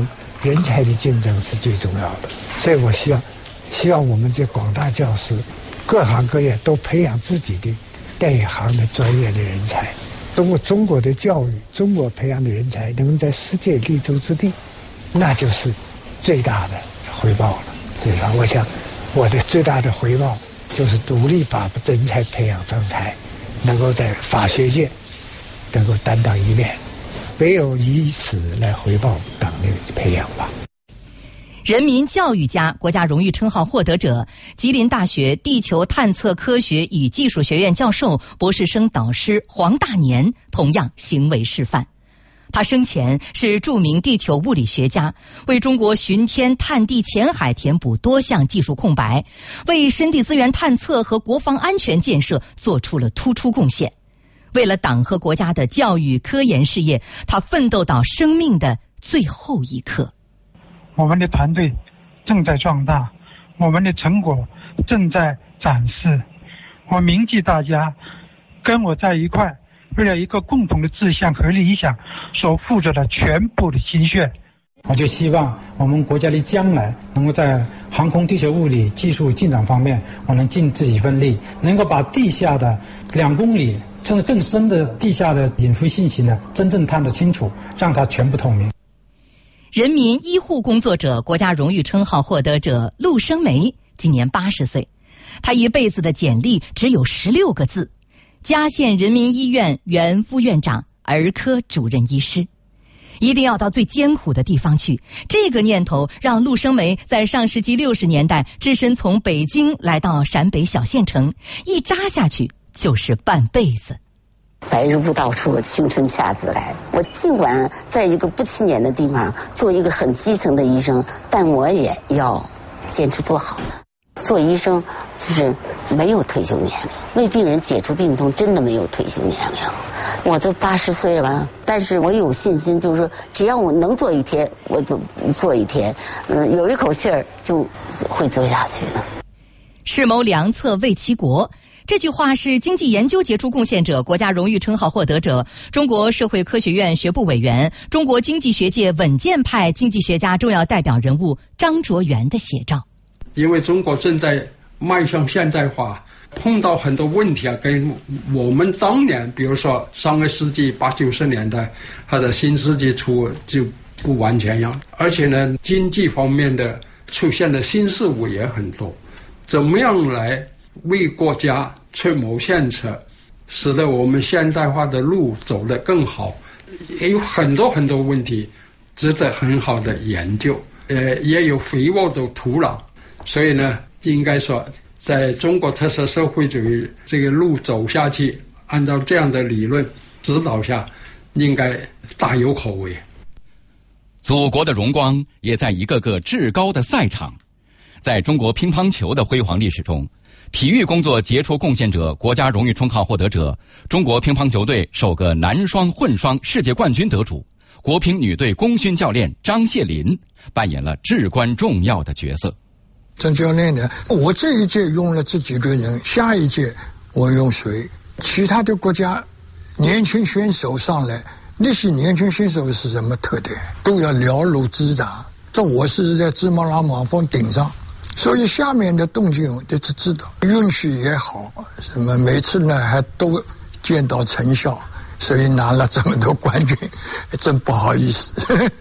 人才的竞争是最重要的。所以我希望，希望我们这广大教师，各行各业都培养自己的电影行的专业的人才。通过中国的教育，中国培养的人才能在世界立足之地，那就是最大的回报了。所以说，我想我的最大的回报就是努力把人才培养成才，能够在法学界能够担当一面，唯有以此来回报党的培养吧。 人民教育家、国家荣誉称号获得者、吉林大学地球探测科学与技术学院教授、博士生导师黄大年同样行为示范。他生前是著名地球物理学家，为中国巡天探地潜海填补多项技术空白，为深地资源探测和国防安全建设做出了突出贡献。为了党和国家的教育科研事业，他奋斗到生命的最后一刻。 我们的团队正在壮大，我们的成果正在展示。我铭记大家跟我在一块，为了一个共同的志向和理想所付出的全部的心血。 我就希望我们国家的将来能够在航空地球物理技术进展方面，我能尽自己分力，能够把地下的两公里甚至更深的地下的隐伏信息呢，真正探得清楚，让它全部透明。 人民医护工作者国家荣誉称号获得者陆生梅今年八十岁，他一辈子的简历只有十六个字：嘉县人民医院原副院长、儿科主任医师。一定要到最艰苦的地方去，这个念头让陆生梅在上世纪六十年代只身从北京来到陕北小县城，一扎下去就是半辈子。 白日不到处，青春恰自来。我尽管在一个不起眼的地方做一个很基层的医生，但我也要坚持做好。做医生就是没有退休年龄，为病人解除病痛真的没有退休年龄。我都八十岁了，但是我有信心，就是说只要我能做一天，我就做一天。嗯，有一口气儿就会做下去的。 世谋良策为其国。这句话是经济研究杰出贡献者、国家荣誉称号获得者、中国社会科学院学部委员、中国经济学界稳健派经济学家重要代表人物张卓元的写照。 因为中国正在迈向现代化，碰到很多问题啊，跟我们当年，比如说上个世纪八九十年代或者新世纪初就不完全一样，而且呢，经济方面的出现的新事物也很多，怎么样来为国家出谋献策，使得我们现代化的路走得更好，也有很多很多问题值得很好的研究，呃，也有肥沃的土壤，所以呢，应该说在中国特色社会主义这个路走下去，按照这样的理论指导下，应该大有可为。 祖国的荣光也在一个个至高的赛场。在中国乒乓球的辉煌历史中，体育工作杰出贡献者、国家荣誉称号获得者、中国乒乓球队首个男双、混双世界冠军得主、国乒女队功勋教练张谢林扮演了至关重要的角色。 张教练呢，我这一届用了这几个人，下一届我用谁？其他的国家年轻选手上来，那些年轻选手是什么特点？都要了如指掌。这我是在珠穆朗玛峰顶上。所以下面的动静我都是知道，运气也好，什么每次呢还都见到成效，所以拿了这么多冠军，真不好意思。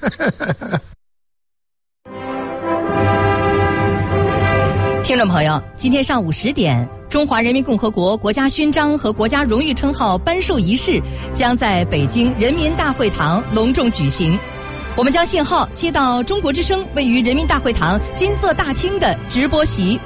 听众朋友，今天上午十点，中华人民共和国国家勋章和国家荣誉称号颁授仪式将在北京人民大会堂隆重举行。我们将信号接到中国之声位于人民大会堂金色大厅的直播席。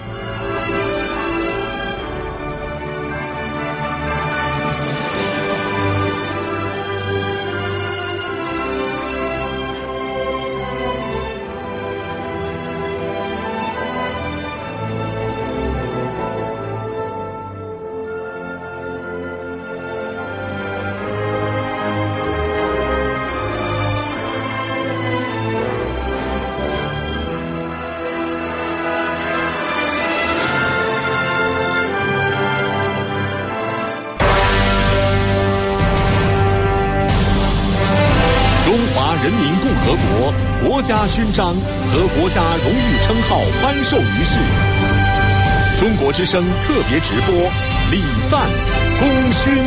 中华人民共和国国家勋章和国家荣誉称号颁授仪式，中国之声特别直播，礼赞功勋。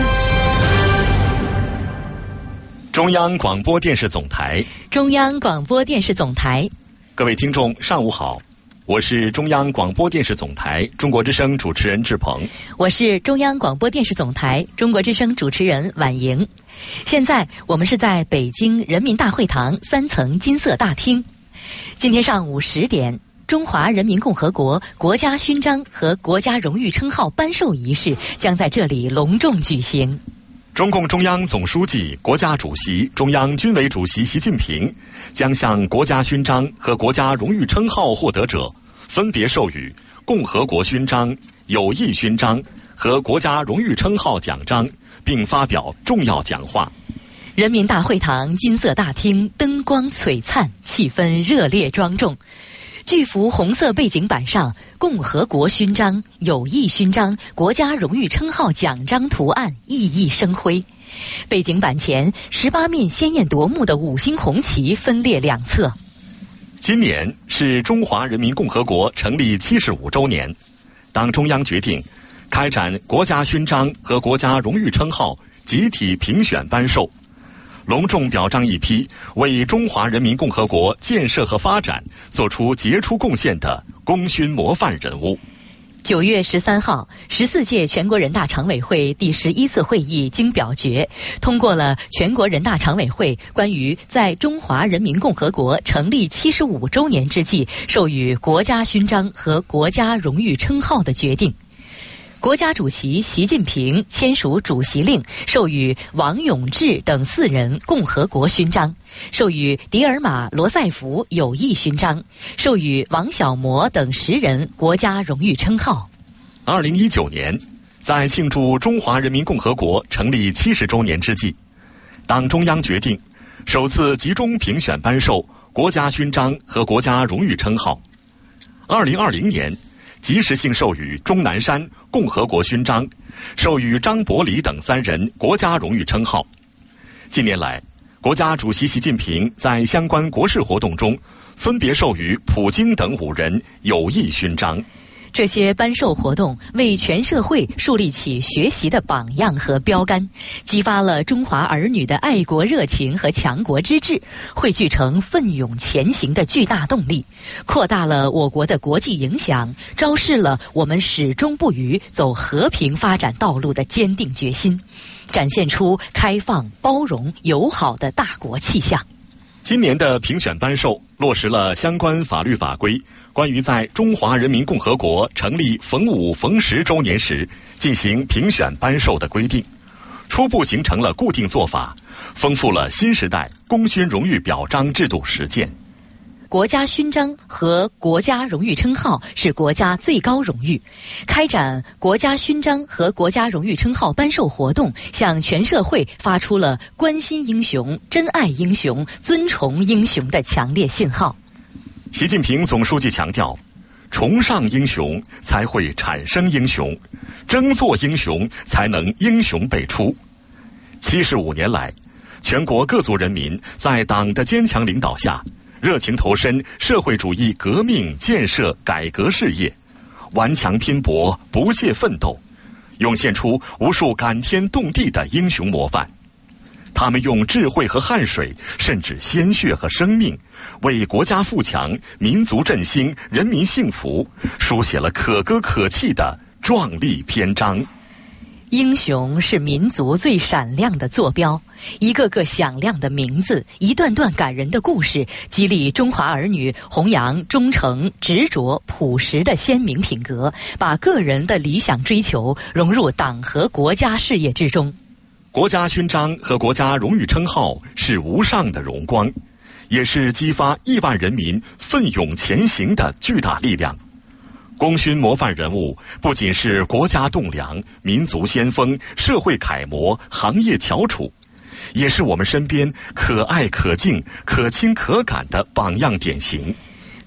中央广播电视总台， 中央广播电视总台， 各位听众，上午好，我是中央广播电视总台中国之声主持人志鹏， 我是中央广播电视总台中国之声主持人婉莹。现在我们是在北京人民大会堂三层金色大厅。今天上午十点，中华人民共和国国家勋章和国家荣誉称号颁授仪式将在这里隆重举行。 中共中央总书记、国家主席、中央军委主席习近平将向国家勋章和国家荣誉称号获得者分别授予共和国勋章、友谊勋章和国家荣誉称号奖章，并发表重要讲话。 人民大会堂金色大厅灯光璀璨，气氛热烈庄重。巨幅红色背景板上，共和国勋章、友谊勋章、国家荣誉称号奖章图案熠熠生辉。背景板前，十八面鲜艳夺目的五星红旗分列两侧。 今年是中华人民共和国成立七十五周年，党中央决定开展国家勋章和国家荣誉称号集体评选颁授，隆重表彰一批为中华人民共和国建设和发展做出杰出贡献的功勋模范人物。 九月十三号，十四届全国人大常委会第十一次会议经表决，通过了全国人大常委会关于在中华人民共和国成立七十五周年之际授予国家勋章和国家荣誉称号的决定。国家主席习近平签署主席令，授予王永志等四人共和国勋章，授予迪尔马·罗塞夫友谊勋章，授予王小模等十人国家荣誉称号。 二零一九年，在庆祝中华人民共和国成立七十周年之际，党中央决定首次集中评选颁授国家勋章和国家荣誉称号。二零二零年，及时性授予钟南山共和国勋章，授予张伯礼等三人国家荣誉称号。近年来，国家主席习近平在相关国事活动中分别授予普京等五人友谊勋章。 这些颁授活动为全社会树立起学习的榜样和标杆，激发了中华儿女的爱国热情和强国之志，汇聚成奋勇前行的巨大动力，扩大了我国的国际影响，昭示了我们始终不渝走和平发展道路的坚定决心，展现出开放、包容、友好的大国气象。 今年的评选颁授落实了相关法律法规关于在中华人民共和国成立逢五逢十周年时进行评选颁授的规定，初步形成了固定做法，丰富了新时代功勋荣誉表彰制度实践。 国家勋章和国家荣誉称号是国家最高荣誉，开展国家勋章和国家荣誉称号颁授活动，向全社会发出了关心英雄、珍爱英雄、尊崇英雄的强烈信号。 习近平总书记强调，崇尚英雄才会产生英雄，争做英雄才能英雄辈出。七十五年来，全国各族人民在党的坚强领导下，热情投身社会主义革命建设改革事业，顽强拼搏，不懈奋斗，涌现出无数感天动地的英雄模范。他们用智慧和汗水，甚至鲜血和生命，为国家富强、民族振兴、人民幸福书写了可歌可泣的壮丽篇章。 英雄是民族最闪亮的坐标，一个个响亮的名字，一段段感人的故事，激励中华儿女弘扬忠诚、执着、朴实的鲜明品格，把个人的理想追求融入党和国家事业之中。 国家勋章和国家荣誉称号是无上的荣光，也是激发亿万人民奋勇前行的巨大力量。功勋模范人物不仅是国家栋梁、民族先锋、社会楷模、行业翘楚，也是我们身边可爱可敬、可亲可感的榜样典型。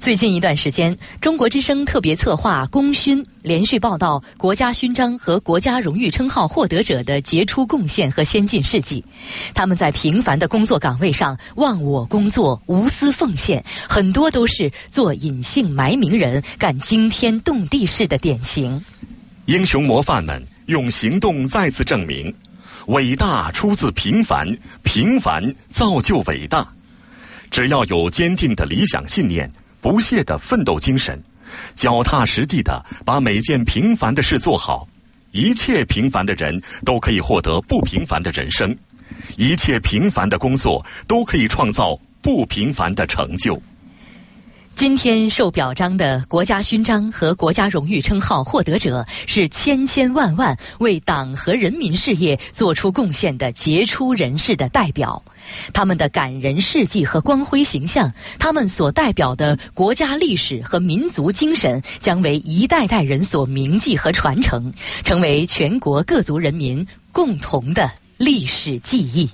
最近一段时间，中国之声特别策划功勋连续报道国家勋章和国家荣誉称号获得者的杰出贡献和先进事迹。他们在平凡的工作岗位上忘我工作、无私奉献，很多都是做隐姓埋名人、干惊天动地事的典型。 英雄模范们用行动再次证明，伟大出自平凡，平凡造就伟大。只要有坚定的理想信念、不懈的奋斗精神，脚踏实地的把每件平凡的事做好，一切平凡的人都可以获得不平凡的人生，一切平凡的工作都可以创造不平凡的成就。 今天受表彰的国家勋章和国家荣誉称号获得者是千千万万为党和人民事业做出贡献的杰出人士的代表。他们的感人事迹和光辉形象，他们所代表的国家历史和民族精神，将为一代代人所铭记和传承，成为全国各族人民共同的历史记忆。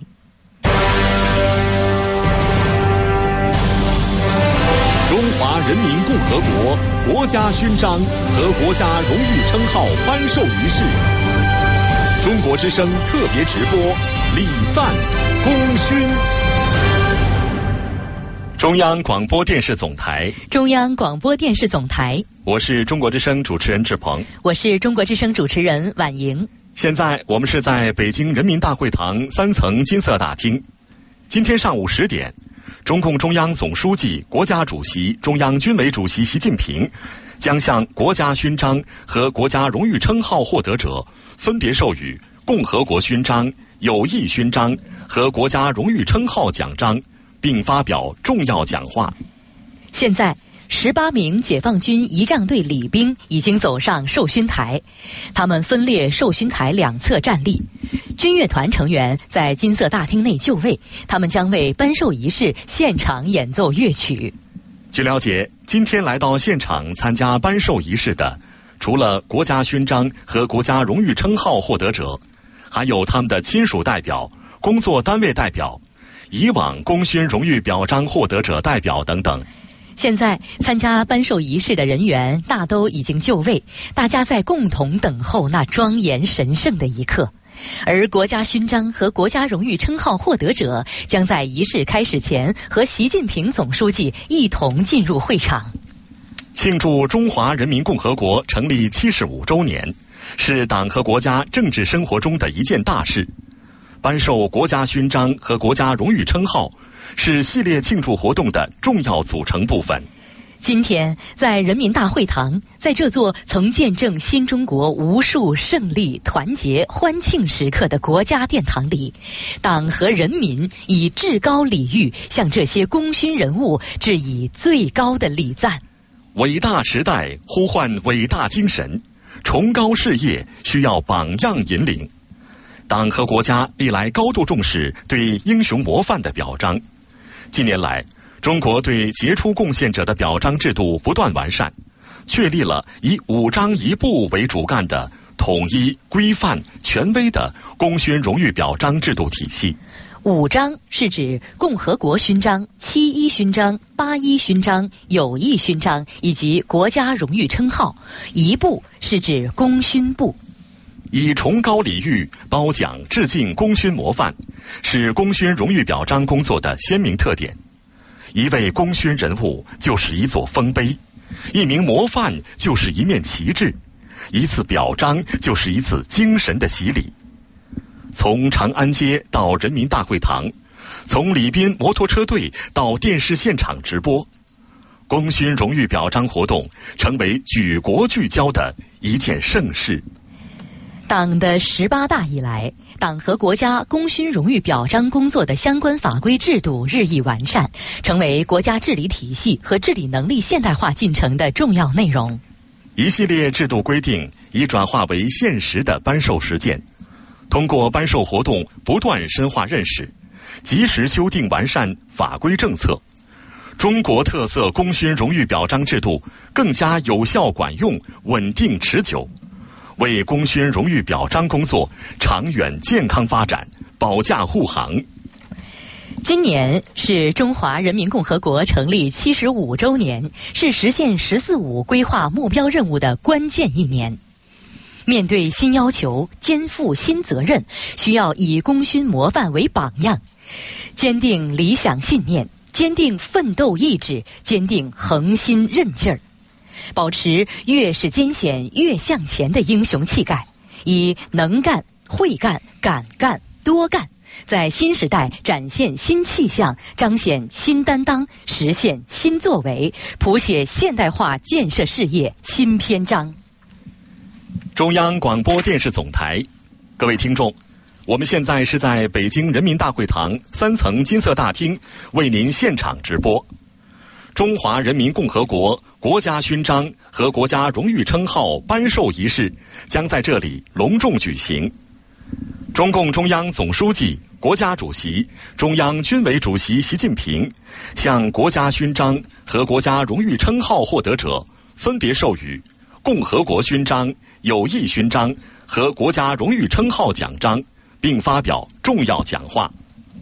中华人民共和国国家勋章和国家荣誉称号颁授仪式，中国之声特别直播，礼赞功勋。 中央广播电视总台， 中央广播电视总台， 我是中国之声主持人志鹏， 我是中国之声主持人婉莹。 现在我们是在北京人民大会堂三层金色大厅。今天上午十点，中共中央总书记、国家主席、中央军委主席习近平将向国家勋章和国家荣誉称号获得者分别授予共和国勋章、友谊勋章和国家荣誉称号奖章，并发表重要讲话。 现在十八名解放军仪仗队礼兵已经走上授勋台，他们分列授勋台两侧站立，军乐团成员在金色大厅内就位，他们将为颁授仪式现场演奏乐曲。 据了解，今天来到现场参加颁授仪式的，除了国家勋章和国家荣誉称号获得者，还有他们的亲属代表、工作单位代表、以往功勋荣誉表彰获得者代表等等。 现在参加颁授仪式的人员大都已经就位，大家在共同等候那庄严神圣的一刻。而国家勋章和国家荣誉称号获得者将在仪式开始前和习近平总书记一同进入会场。 庆祝中华人民共和国成立七十五周年，是党和国家政治生活中的一件大事。颁授国家勋章和国家荣誉称号是系列庆祝活动的重要组成部分。 今天在人民大会堂，在这座曾见证新中国无数胜利、团结、欢庆时刻的国家殿堂里，党和人民以至高礼遇向这些功勋人物致以最高的礼赞。 伟大时代呼唤伟大精神，崇高事业需要榜样引领。党和国家历来高度重视对英雄模范的表彰。近年来，中国对杰出贡献者的表彰制度不断完善，确立了以五章一部为主干的统一、规范、权威的功勋荣誉表彰制度体系。 五章是指共和国勋章、七一勋章、八一勋章、友谊勋章以及国家荣誉称号，一部是指功勋部。 以崇高礼遇褒奖致敬功勋模范，是功勋荣誉表彰工作的鲜明特点。一位功勋人物就是一座丰碑，一名模范就是一面旗帜，一次表彰就是一次精神的洗礼。从长安街到人民大会堂，从礼宾摩托车队到电视现场直播，功勋荣誉表彰活动成为举国聚焦的一件盛事。 党的十八大以来，党和国家功勋荣誉表彰工作的相关法规制度日益完善，成为国家治理体系和治理能力现代化进程的重要内容。 一系列制度规定已转化为现实的颁授实践，通过颁授活动不断深化认识，及时修订完善法规政策，中国特色功勋荣誉表彰制度更加有效管用、稳定持久，为功勋荣誉表彰工作长远健康发展保驾护航。 今年是中华人民共和国成立七十五周年，是实现“十四五”规划目标任务的关键一年。面对新要求，肩负新责任，需要以功勋模范为榜样，坚定理想信念，坚定奋斗意志，坚定恒心韧劲儿，保持越是艰险越向前的英雄气概，以能干、会干、敢干、多干，在新时代展现新气象，彰显新担当，实现新作为，谱写现代化建设事业新篇章。 中央广播电视总台，各位听众，我们现在是在北京人民大会堂三层金色大厅为您现场直播。中华人民共和国国家勋章和国家荣誉称号颁授仪式将在这里隆重举行。中共中央总书记、国家主席、中央军委主席习近平向国家勋章和国家荣誉称号获得者分别授予共和国勋章、友谊勋章和国家荣誉称号奖章，并发表重要讲话。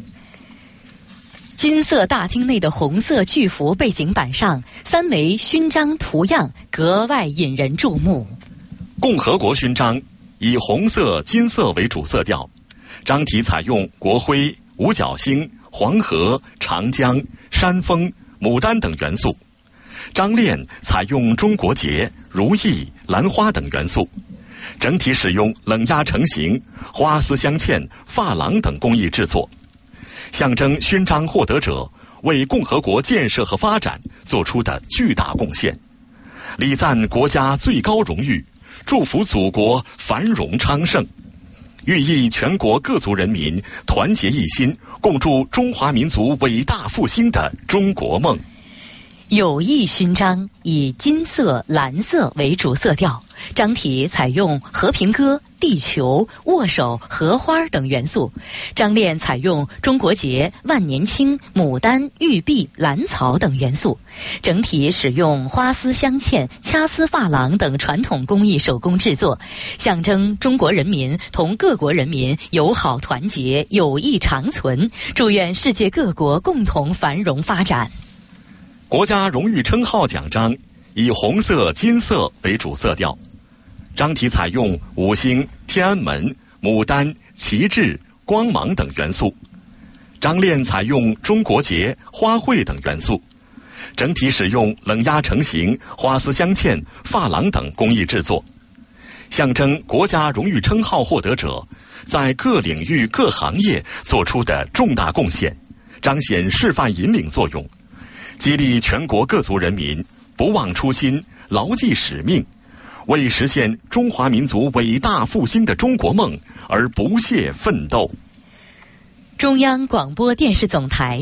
金色大厅内的红色巨幅背景板上，三枚勋章图样格外引人注目。 共和国勋章以红色、金色为主色调，章体采用国徽、五角星、黄河、长江、山峰、牡丹等元素，章链采用中国结、如意、兰花等元素，整体使用冷压成型、花丝镶嵌、珐琅等工艺制作，象征勋章获得者为共和国建设和发展做出的巨大贡献，礼赞国家最高荣誉，祝福祖国繁荣昌盛，寓意全国各族人民团结一心，共筑中华民族伟大复兴的中国梦。 友谊勋章以金色、蓝色为主色调，章体采用和平鸽、地球、握手、荷花等元素，章链采用中国结、万年青、牡丹、玉璧、兰草等元素，整体使用花丝镶嵌、掐丝珐琅等传统工艺手工制作，象征中国人民同各国人民友好团结、友谊长存，祝愿世界各国共同繁荣发展。 国家荣誉称号奖章以红色、金色为主色调，章体采用五星、天安门、牡丹、旗帜、光芒等元素，章链采用中国结、花卉等元素，整体使用冷压成型、花丝镶嵌、珐琅等工艺制作，象征国家荣誉称号获得者在各领域各行业做出的重大贡献，彰显示范引领作用，激励全国各族人民不忘初心，牢记使命，为实现中华民族伟大复兴的中国梦而不懈奋斗。 中央广播电视总台，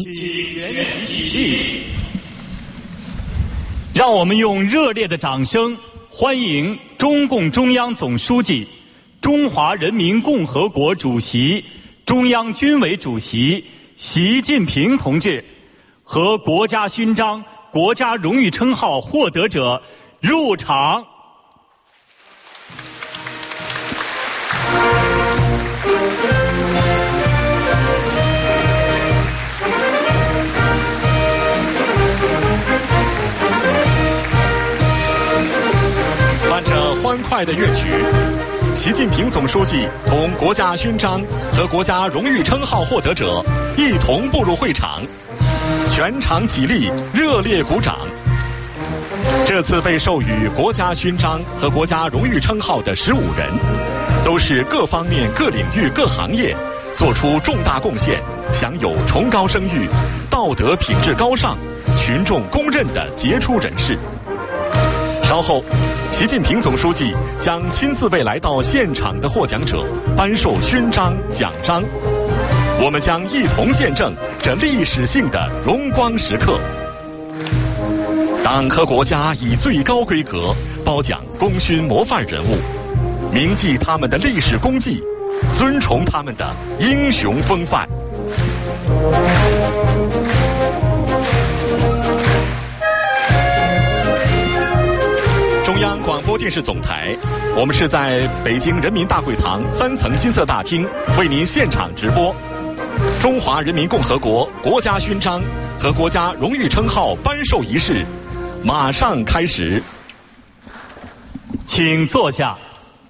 让我们用热烈的掌声欢迎中共中央总书记、中华人民共和国主席、中央军委主席习近平同志和国家勋章、国家荣誉称号获得者入场。 伴着欢快的乐曲，习近平总书记同国家勋章和国家荣誉称号获得者一同步入会场，全场起立，热烈鼓掌。这次被授予国家勋章和国家荣誉称号的十五人，都是各方面、各领域、各行业做出重大贡献，享有崇高声誉、道德品质高尚、群众公认的杰出人士。稍后，习近平总书记将亲自为来到现场的获奖者颁授勋章、奖章。我们将一同见证这历史性的荣光时刻。党和国家以最高规格褒奖功勋模范人物，铭记他们的历史功绩，尊崇他们的英雄风范。中央广播电视总台，我们是在北京人民大会堂三层金色大厅为您现场直播。 中华人民共和国国家勋章和国家荣誉称号颁授仪式马上开始。 请坐下。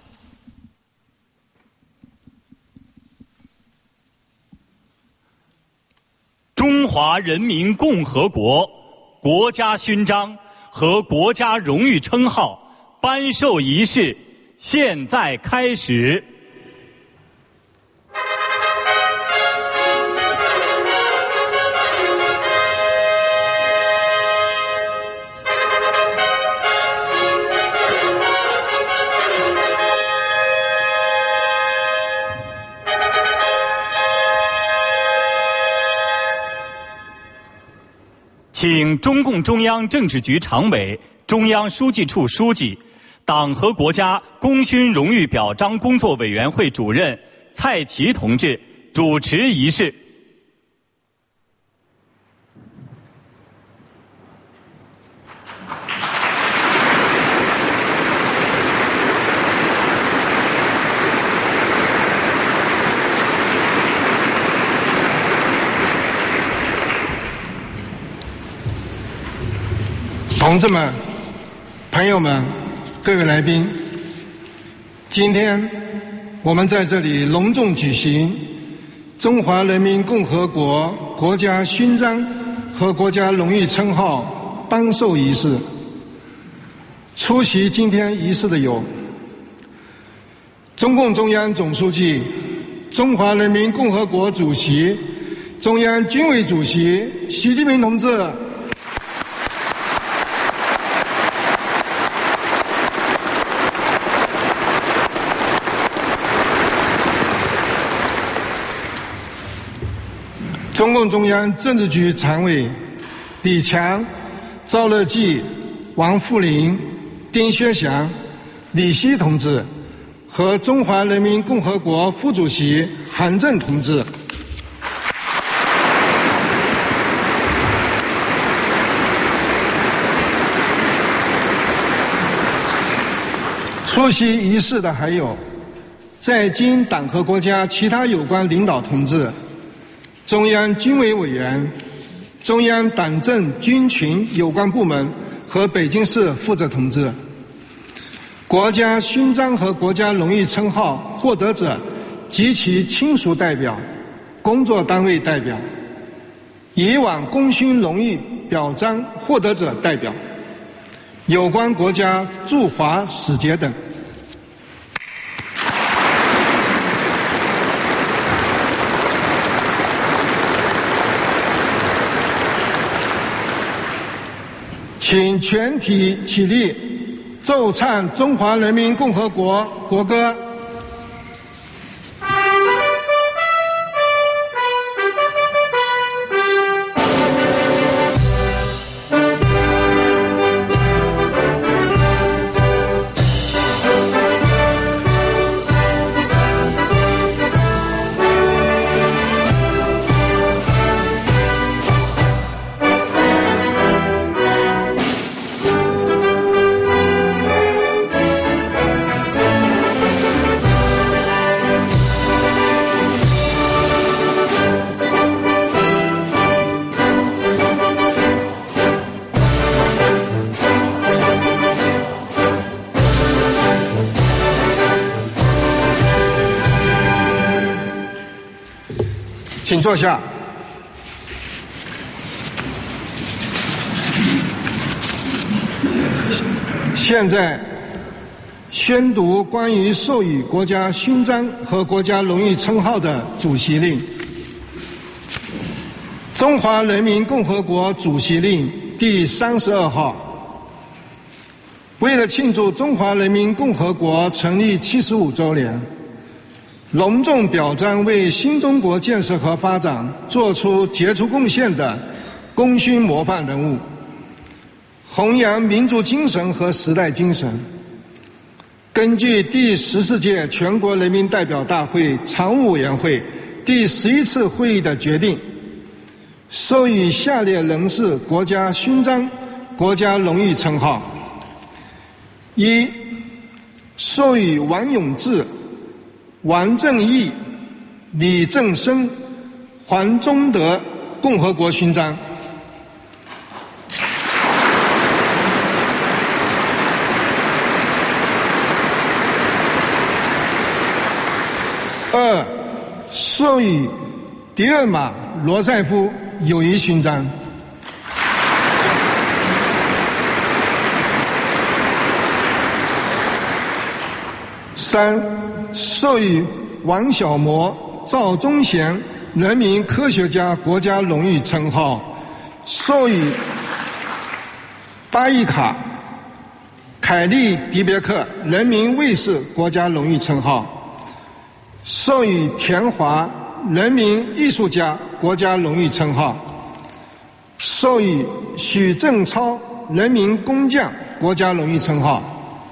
中华人民共和国国家勋章和国家荣誉称号颁授仪式现在开始。请中共中央政治局常委、中央书记处书记、党和国家功勋荣誉表彰工作委员会主任蔡奇同志主持仪式。 同志们、朋友们、各位来宾，今天我们在这里隆重举行中华人民共和国国家勋章和国家荣誉称号颁授仪式。出席今天仪式的有中共中央总书记、中华人民共和国主席、中央军委主席习近平同志，中共中央政治局常委李强、赵乐际、王沪宁、丁薛祥、李希同志和中华人民共和国副主席韩正同志。出席仪式的还有在京党和国家其他有关领导同志、中央军委委员、中央党政军群有关部门和北京市负责同志，国家勋章和国家荣誉称号获得者及其亲属代表、工作单位代表，以往功勋荣誉表彰获得者代表，有关国家驻华使节等。请全体起立，奏唱中华人民共和国国歌。请坐下。现在宣读关于授予国家勋章和国家荣誉称号的主席令。中华人民共和国主席令第三十二号，为了庆祝中华人民共和国成立七十五周年，隆重表彰为新中国建设和发展做出杰出贡献的功勋模范人物，弘扬民族精神和时代精神。根据第十四届全国人民代表大会常务委员会第十一次会议的决定，授予下列人士国家勋章、国家荣誉称号：一、授予王永志、王正义、李正生、 黄宗德共和国勋章。二，授予迪尔玛·罗塞夫友谊勋章。三，授予王小模、赵忠贤人民科学家国家荣誉称号，授予巴伊卡、凯利·迪别克人民卫士国家荣誉称号，授予田华人民艺术家国家荣誉称号，授予许正超人民工匠国家荣誉称号，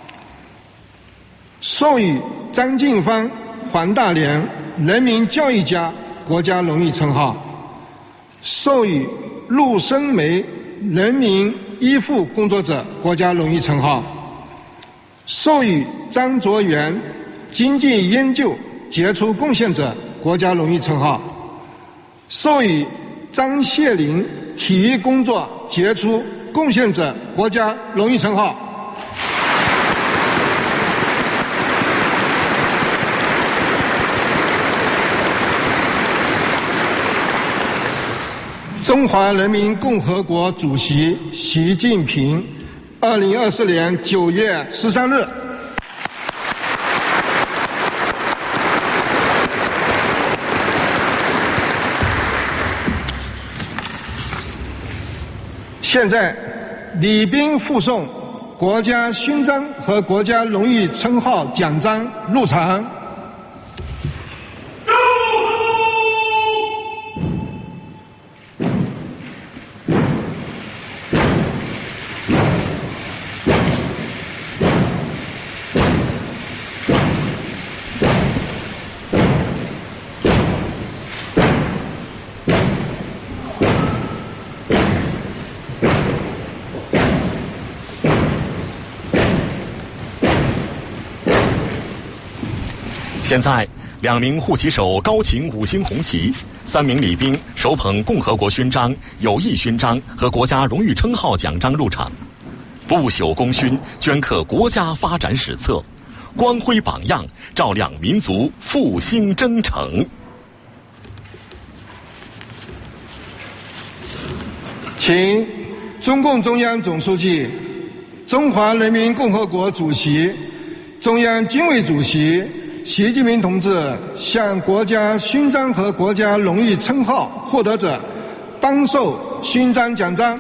授予张晋芳、黄大莲人民教育家国家荣誉称号，授予陆生梅人民医护工作者国家荣誉称号，授予张卓元经济研究杰出贡献者国家荣誉称号，授予张谢林体育工作杰出贡献者国家荣誉称号。中华人民共和国主席习近平，二零二四年九月十三日。现在，礼宾附送国家勋章和国家荣誉称号奖章入场。 现在，两名护旗手高擎五星红旗，三名礼宾手捧共和国勋章、友谊勋章和国家荣誉称号奖章入场，不朽功勋镌刻国家发展史册，光辉榜样照亮民族复兴征程。 请中共中央总书记、中华人民共和国主席、中央军委主席习近平同志向国家勋章和国家荣誉称号获得者颁授勋章奖章。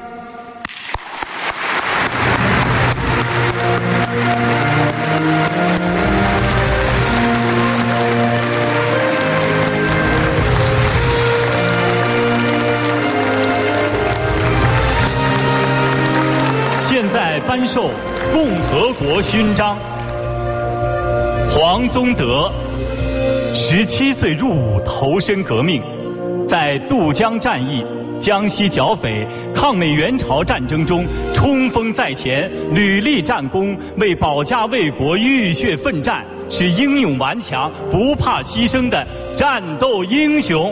现在颁授共和国勋章。黄宗德，十七岁入伍投身革命，在渡江战役、江西剿匪、抗美援朝战争中冲锋在前，屡立战功，为保家卫国浴血奋战，是英勇顽强、不怕牺牲的战斗英雄。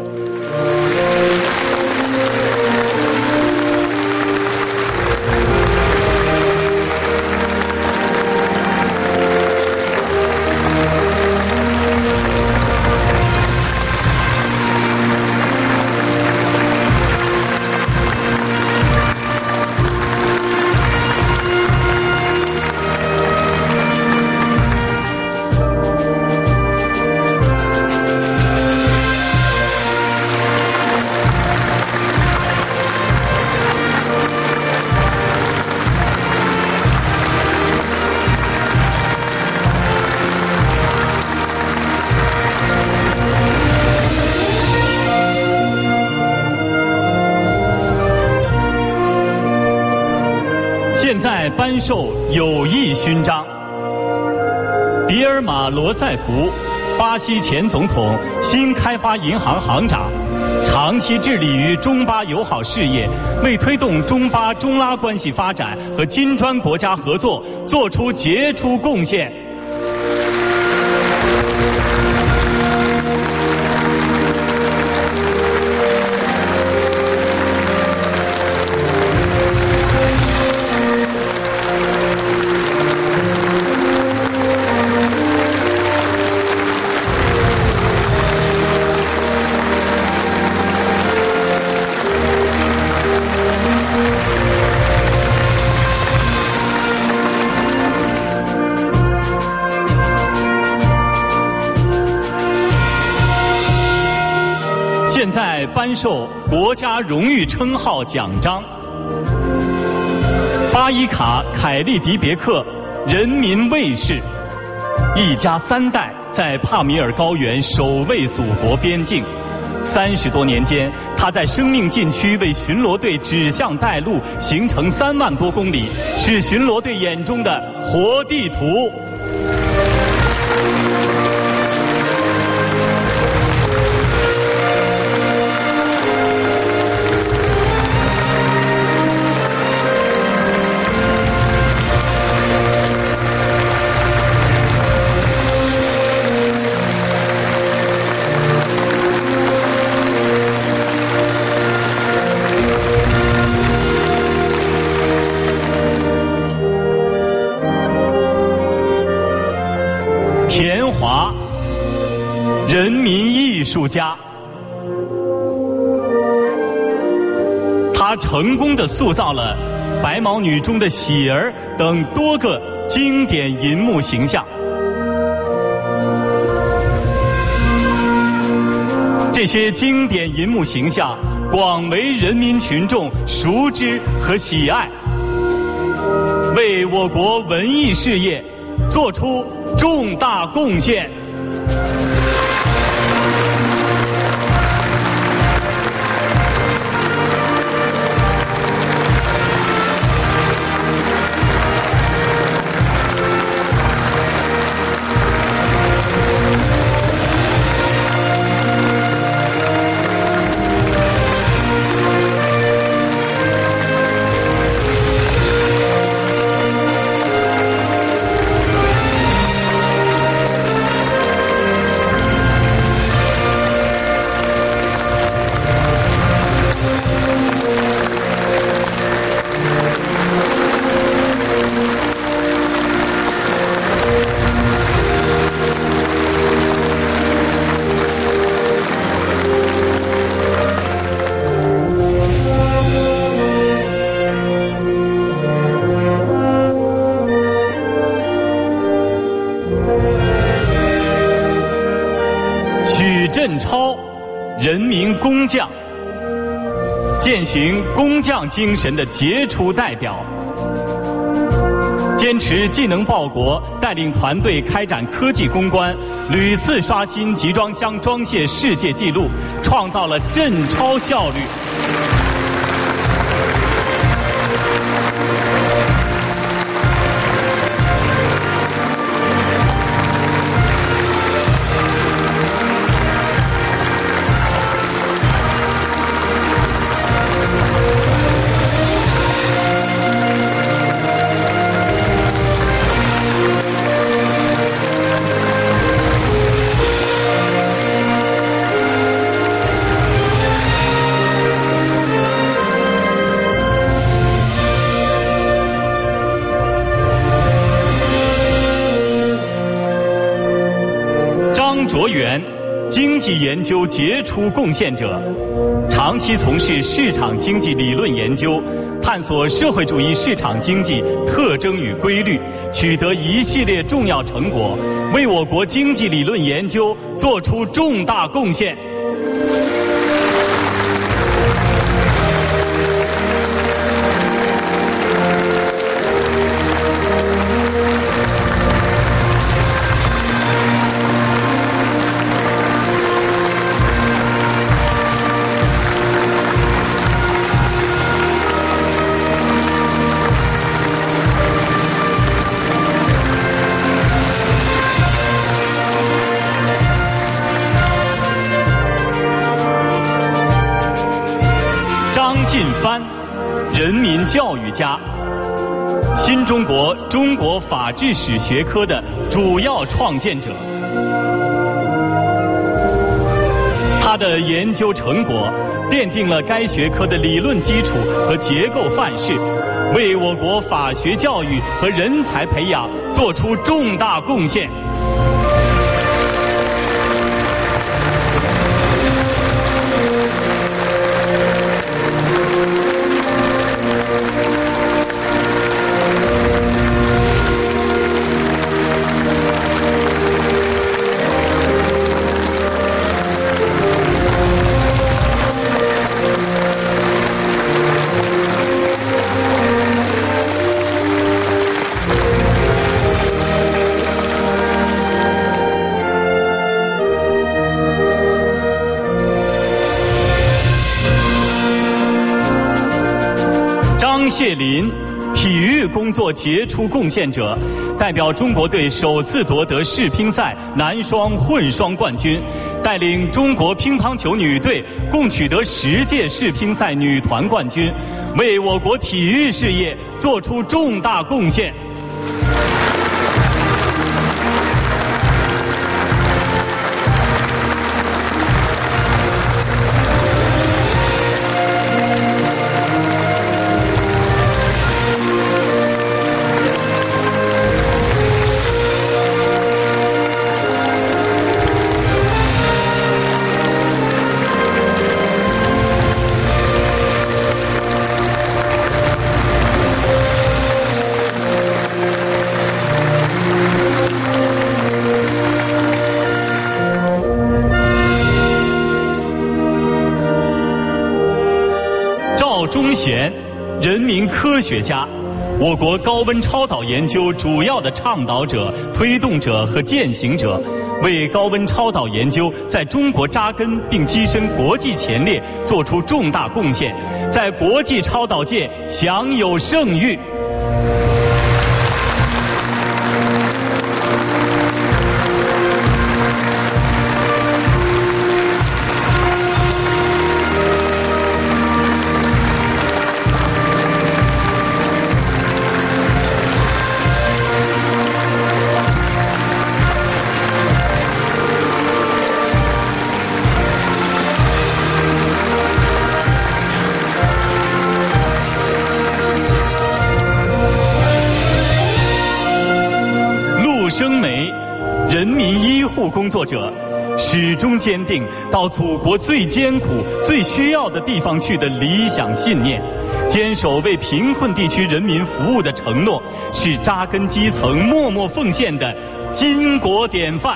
现在颁授友谊勋章。迪尔马·罗塞夫，巴西前总统、新开发银行行长，长期致力于中巴友好事业，为推动中巴中拉关系发展和金砖国家合作作出杰出贡献。 现在颁授国家荣誉称号奖章。巴伊卡凯利迪别克人民卫士，一家三代在帕米尔高原守卫祖国边境。三十多年间，他在生命禁区为巡逻队指向带路，行程三万多公里，是巡逻队眼中的活地图。田华，人民艺术家，他成功地塑造了《白毛女》中的喜儿等多个经典银幕形象。这些经典银幕形象广为人民群众熟知和喜爱，为我国文艺事业做出重大贡献。邓超，人民工匠，践行工匠精神的杰出代表，坚持技能报国，带领团队开展科技攻关，屡次刷新集装箱装卸世界纪录，创造了镇超效率。卓源，经济研究杰出贡献者，长期从事市场经济理论研究，探索社会主义市场经济特征与规律，取得一系列重要成果，为我国经济理论研究做出重大贡献。靳帆，人民教育家，新中国中国法治史学科的主要创建者。他的研究成果奠定了该学科的理论基础和结构范式，为我国法学教育和人才培养做出重大贡献。 张谢林，体育工作杰出贡献者，代表中国队首次夺得世乒赛男双、混双冠军，带领中国乒乓球女队共取得十届世乒赛女团冠军，为我国体育事业做出重大贡献。钟贤，人民科学家，我国高温超导研究主要的倡导者、推动者和践行者，为高温超导研究在中国扎根并跻身国际前列做出重大贡献，在国际超导界享有盛誉。生梅，人民医护工作者，始终坚定到祖国最艰苦、最需要的地方去的理想信念，坚守为贫困地区人民服务的承诺，是扎根基层、默默奉献的巾帼典范。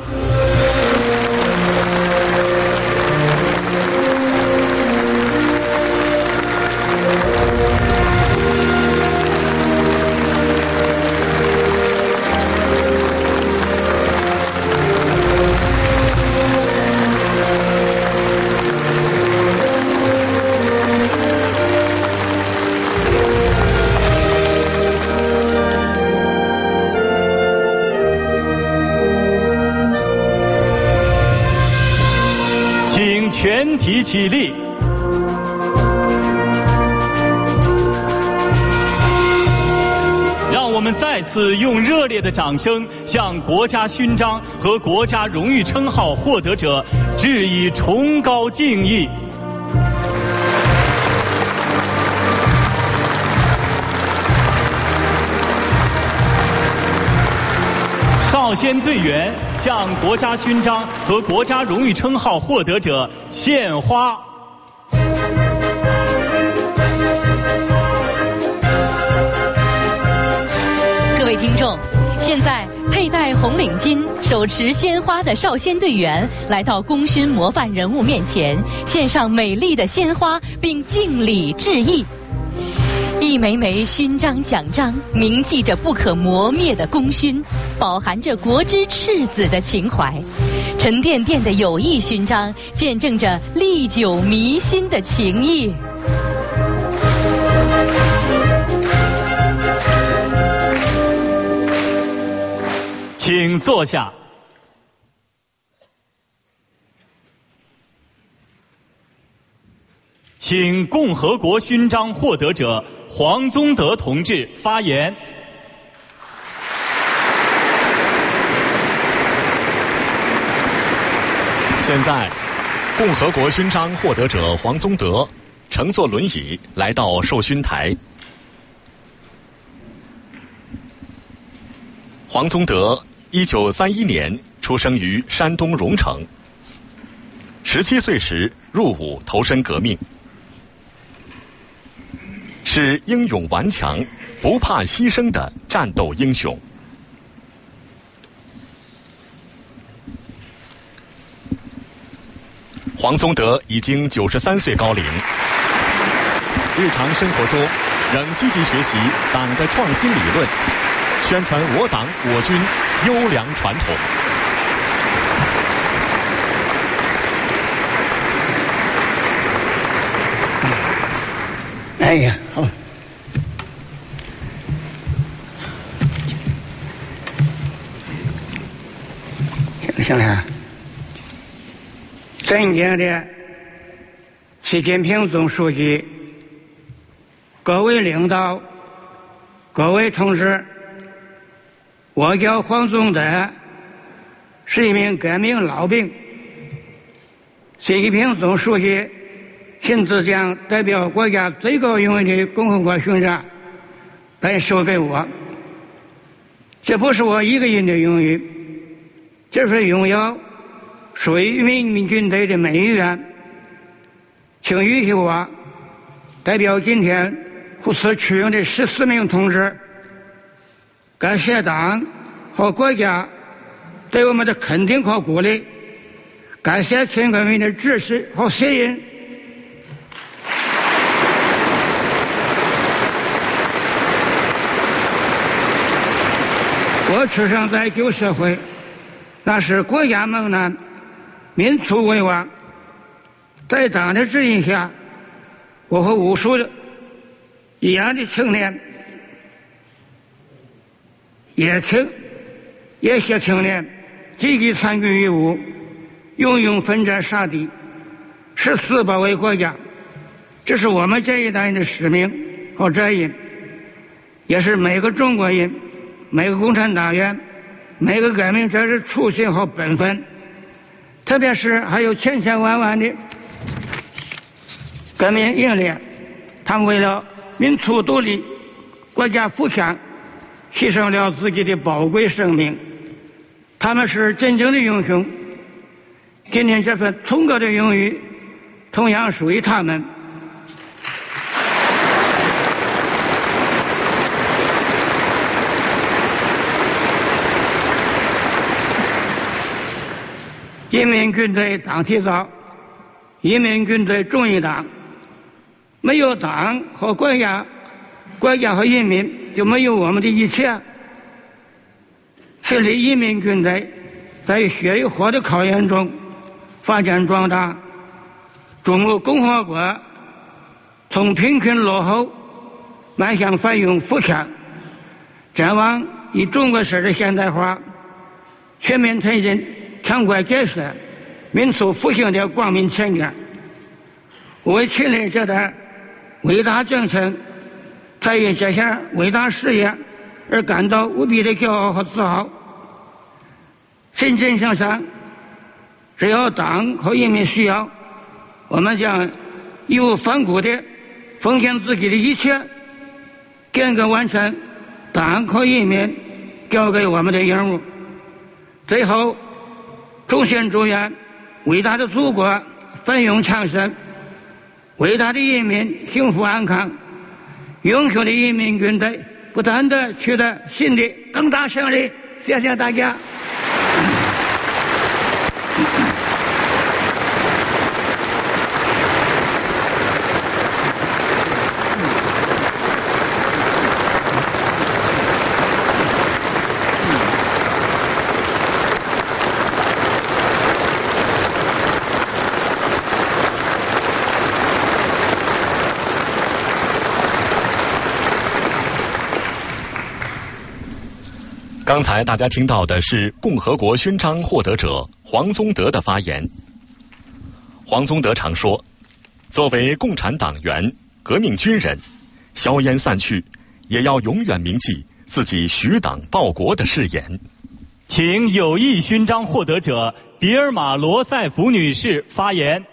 全体起立。让我们再次用热烈的掌声向国家勋章和国家荣誉称号获得者致以崇高敬意。少先队员向国家勋章和国家荣誉称号获得者献花。 各位听众，现在佩戴红领巾、手持鲜花的少先队员来到功勋模范人物面前，献上美丽的鲜花，并敬礼致意。一枚枚勋章奖章铭记着不可磨灭的功勋，饱含着国之赤子的情怀。沉甸甸的友谊勋章见证着历久弥新的情谊。 请坐下。请共和国勋章获得者黄宗德同志发言。 现在，共和国勋章获得者黄宗德乘坐轮椅来到授勋台。黄宗德，一九三一年出生于山东荣城，十七岁时入伍投身革命。是英勇顽强、不怕牺牲的战斗英雄。黄宗德已经九十三岁高龄，日常生活中仍积极学习党的创新理论，宣传我党我军优良传统。 哎呀，好， 行了。尊敬的习近平总书记，各位领导，各位同志，我叫黄宗德，是一名革命老兵。习近平总书记亲自将代表国家最高荣誉的共和国勋章颁授给我。这不是我一个人的荣誉，这是荣耀属于人民军队的每一员。请允许我代表今天赴此取用的十四名同志，感谢党和国家对我们的肯定和鼓励，感谢全国人民的支持和信任。我出生在旧社会，那是国家猛男，民族危亡。在党的指引下，我和无数的一样的青年，也青也些青年积极参与义务，勇勇奋战杀敌，誓死保卫国家。这是我们这一代人的使命和责任，也是每个中国人、每个共产党员、每个革命者的初心和本分。特别是还有千千万万的革命英烈，他们为了民族独立、国家富强，牺牲了自己的宝贵生命。他们是真正的英雄。今天这份崇高的荣誉同样属于他们。人民军队党体造，人民军队忠于党。没有党和国家，国家和人民就没有我们的一切。设立人民军队在血与火的考验中发展壮大，中国共和国从贫困落后迈向繁荣富强，展望以中国式的现代化全面推进强国建设、民族复兴的光明前景。为亲历这段伟大征程，在于这项伟大事业而感到无比的骄傲和自豪。真正上上，只要党和人民需要，我们将义无反顾地奉献自己的一切，严格完成党和人民交给我们的任务。最后，衷心祝愿伟大的祖国繁荣昌盛，伟大的人民幸福安康，英雄的人民军队不断地取得新的更大胜利。谢谢大家。 刚才大家听到的是共和国勋章获得者黄宗德的发言。黄宗德常说，作为共产党员、革命军人，硝烟散去，也要永远铭记自己许党报国的誓言。 请友谊勋章获得者迪尔玛·罗塞弗女士发言。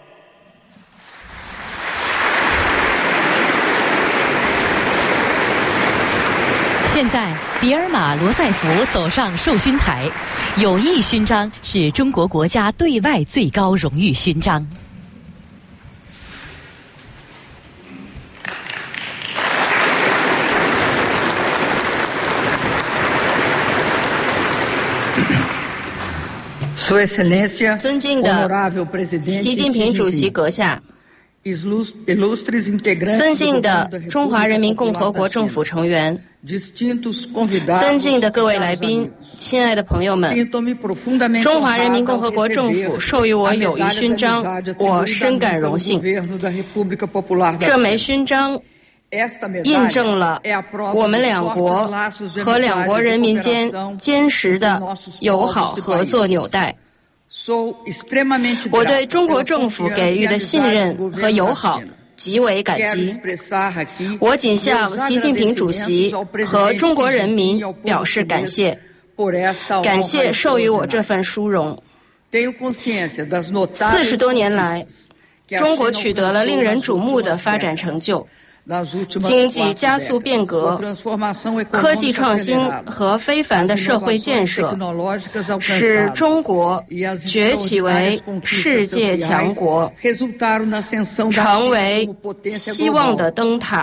现在，迪尔玛·罗塞弗走上授勋台。友谊勋章是中国国家对外最高荣誉勋章。 尊敬的习近平主席阁下，尊敬的中华人民共和国政府成员，尊敬的各位来宾，亲爱的朋友们，中华人民共和国政府授予我友谊勋章，我深感荣幸。这枚勋章印证了我们两国和两国人民间坚实的友好合作纽带。 我对中国政府给予的信任和友好极为感激。我仅向习近平主席和中国人民表示感谢，感谢授予我这份殊荣。四十多年来，中国取得了令人瞩目的发展成就。经济加速变革，科技创新和非凡的社会建设，使中国崛起为世界强国，成为希望的灯塔，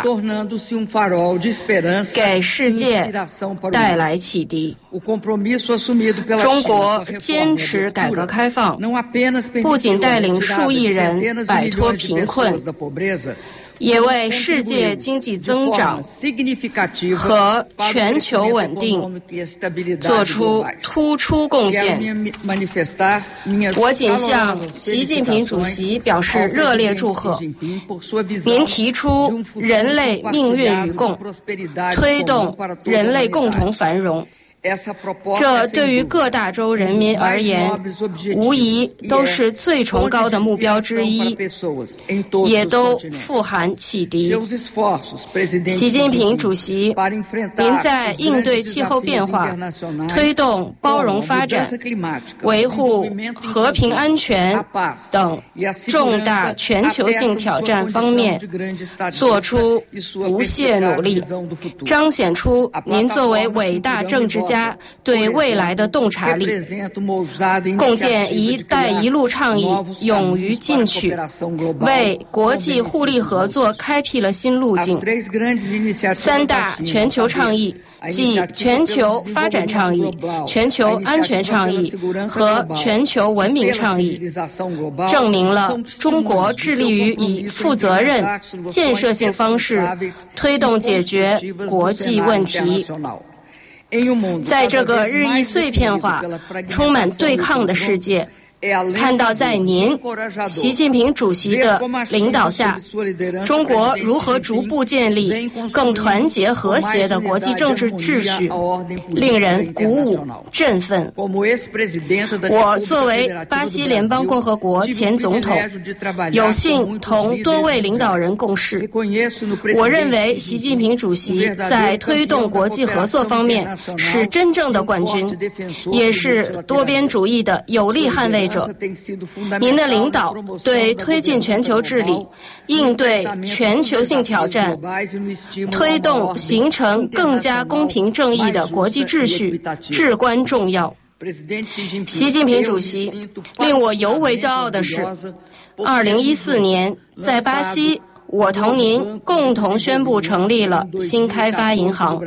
给世界带来启迪。中国坚持改革开放，不仅带领数亿人摆脱贫困，也为世界经济增长和全球稳定做出突出贡献。我谨向习近平主席表示热烈祝贺。您提出人类命运与共，推动人类共同繁荣，这对于各大洲人民而言，无疑都是最崇高的目标之一，也都富含启迪。习近平主席，您在应对气候变化、推动包容发展、维护和平安全等重大全球性挑战方面做出不懈努力，彰显出您作为伟大政治家对未来的洞察力，共建一带一路倡议勇于进取，为国际互利合作开辟了新路径。三大全球倡议，即全球发展倡议、全球安全倡议和全球文明倡议，证明了中国致力于以负责任、建设性方式推动解决国际问题。在这个日益碎片化、充满对抗的世界，看到在您习近平主席的领导下，中国如何逐步建立更团结和谐的国际政治秩序，令人鼓舞振奋。我作为巴西联邦共和国前总统，有幸同多位领导人共事。我认为习近平主席在推动国际合作方面是真正的冠军，也是多边主义的有力捍卫者。您的领导对推进全球治理、应对全球性挑战、推动形成更加公平正义的国际秩序至关重要。习近平主席，令我尤为骄傲的是，二零一四年在巴西，我同您共同宣布成立了新开发银行。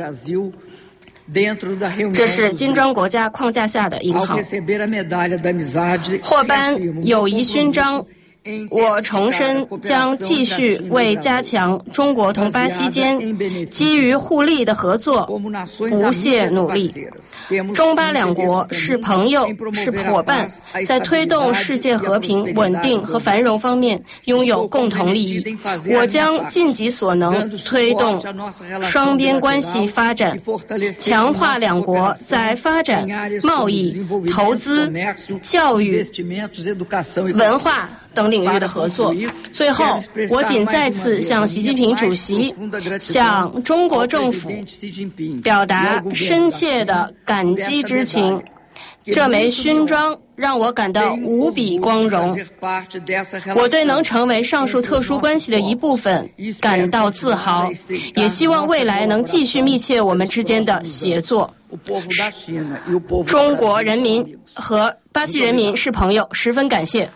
这是金砖国家框架下的银行，获颁友谊勋章。我重申将继续为加强中国同巴西间基于互利的合作不懈努力。中巴两国是朋友，是伙伴，在推动世界和平、稳定和繁荣方面拥有共同利益。我将尽己所能推动双边关系发展，强化两国在发展、贸易、投资、教育、文化等领域的合作。最后，我仅再次向习近平主席、向中国政府表达深切的感激之情。这枚勋章让我感到无比光荣，我对能成为上述特殊关系的一部分感到自豪，也希望未来能继续密切我们之间的协作。中国人民和巴西人民是朋友，十分感谢。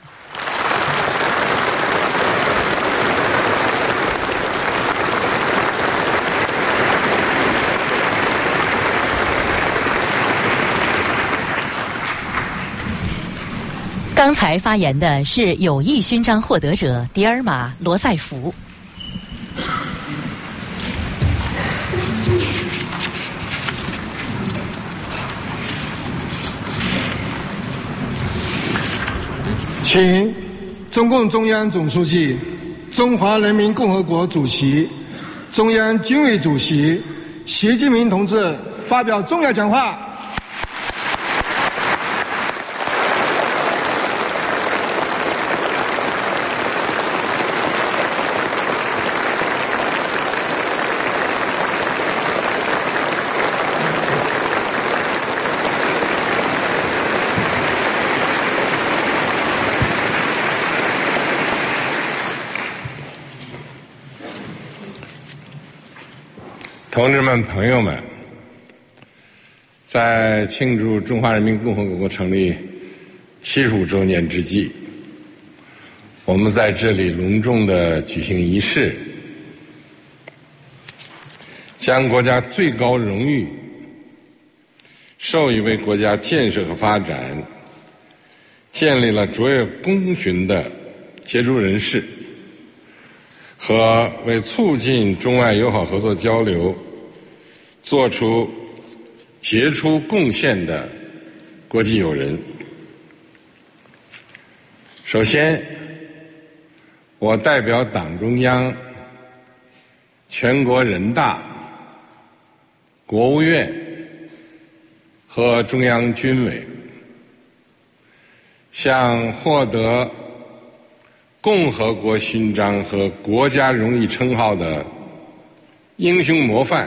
刚才发言的是友谊勋章获得者迪尔玛·罗塞弗。 请中共中央总书记、中华人民共和国主席、中央军委主席习近平同志发表重要讲话。 同志们、朋友们，在庆祝中华人民共和国成立七十五周年之际，我们在这里隆重地举行仪式，将国家最高荣誉授予为国家建设和发展建立了卓越功勋的杰出人士和为促进中外友好合作交流做出杰出贡献的国际友人。首先，我代表党中央、全国人大、国务院和中央军委，向获得共和国勋章和国家荣誉称号的英雄模范，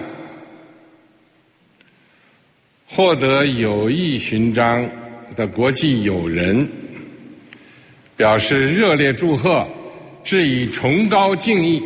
获得友谊勋章的国际友人，表示热烈祝贺，致以崇高敬意。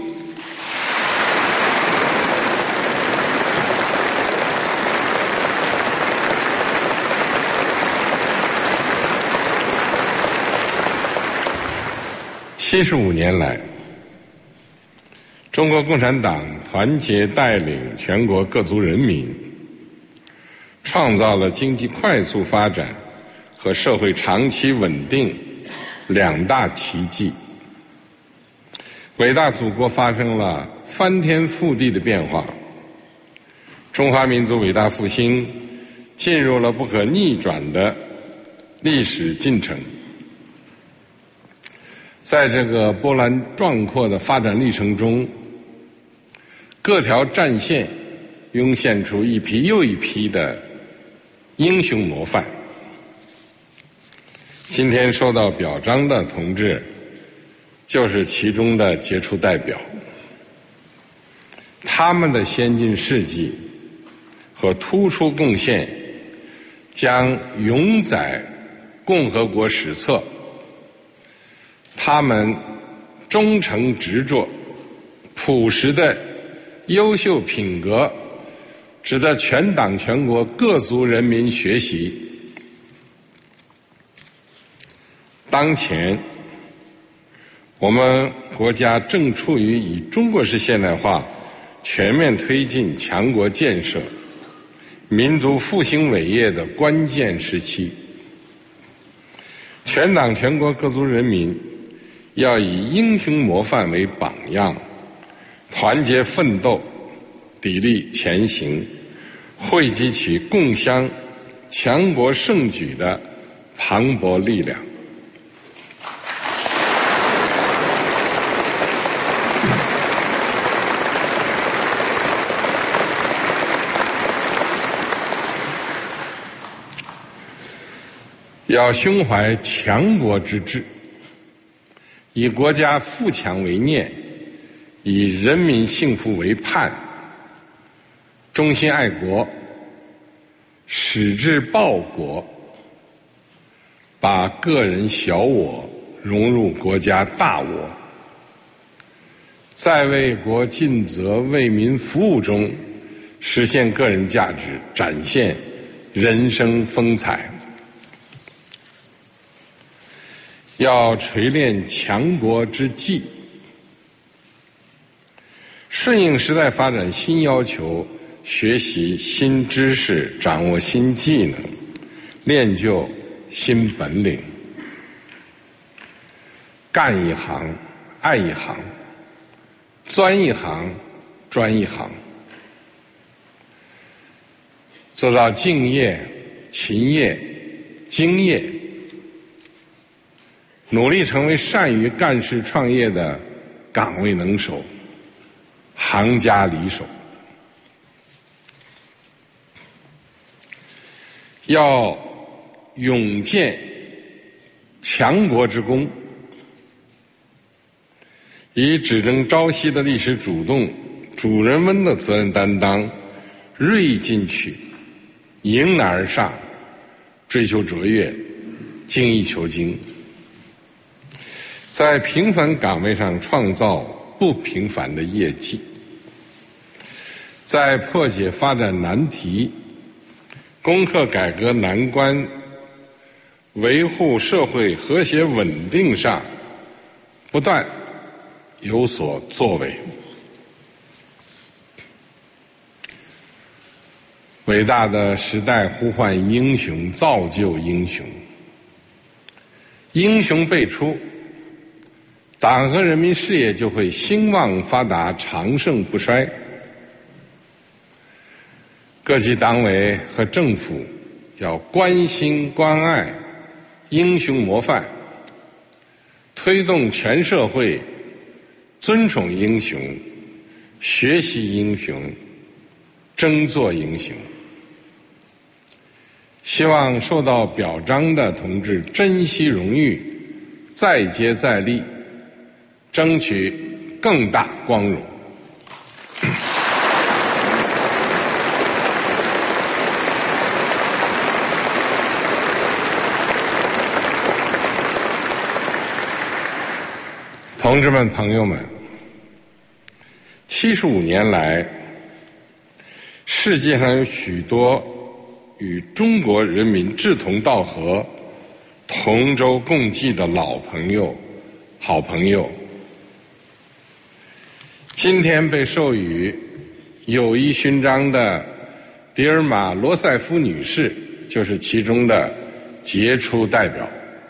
七十五年来，中国共产党团结带领全国各族人民，创造了经济快速发展和社会长期稳定两大奇迹。伟大祖国发生了翻天覆地的变化，中华民族伟大复兴进入了不可逆转的历史进程。在这个波澜壮阔的发展历程中，各条战线涌现出一批又一批的英雄模范。今天受到表彰的同志就是其中的杰出代表，他们的先进事迹和突出贡献将永载共和国史册。他们忠诚执着、朴实的优秀品格，值得全党全国各族人民学习。当前，我们国家正处于以中国式现代化全面推进强国建设、民族复兴伟业的关键时期。全党全国各族人民要以英雄模范为榜样，团结奋斗，砥砺前行，汇集起共襄强国盛举的磅礴力量。要胸怀强国之志，以国家富强为念，以人民幸福为盼，忠心爱国，矢志报国，把个人小我融入国家大我，在为国尽责、为民服务中实现个人价值，展现人生风采。要锤炼强国之技，顺应时代发展新要求，学习新知识，掌握新技能，练就新本领，干一行爱一行，钻一行专一行，做到敬业、勤业、精业，努力成为善于干事创业的岗位能手、行家里手。要勇建强国之功，以只争朝夕的历史主动、主人翁的责任担当，锐意进取，迎难而上，追求卓越，精益求精，在平凡岗位上创造不平凡的业绩， 在破解发展难题、攻克改革难关、维护社会和谐稳定上不断有所作为。伟大的时代呼唤英雄，造就英雄。英雄辈出，党和人民事业就会兴旺发达、长盛不衰。各级党委和政府要关心关爱英雄模范，推动全社会尊崇英雄、学习英雄、争做英雄。希望受到表彰的同志珍惜荣誉，再接再厉，争取更大光荣。同志们、朋友们，七十五年来，世界上有许多与中国人民志同道合、同舟共济的老朋友、好朋友，今天被授予友谊勋章的迪尔玛·罗塞夫女士就是其中的杰出代表。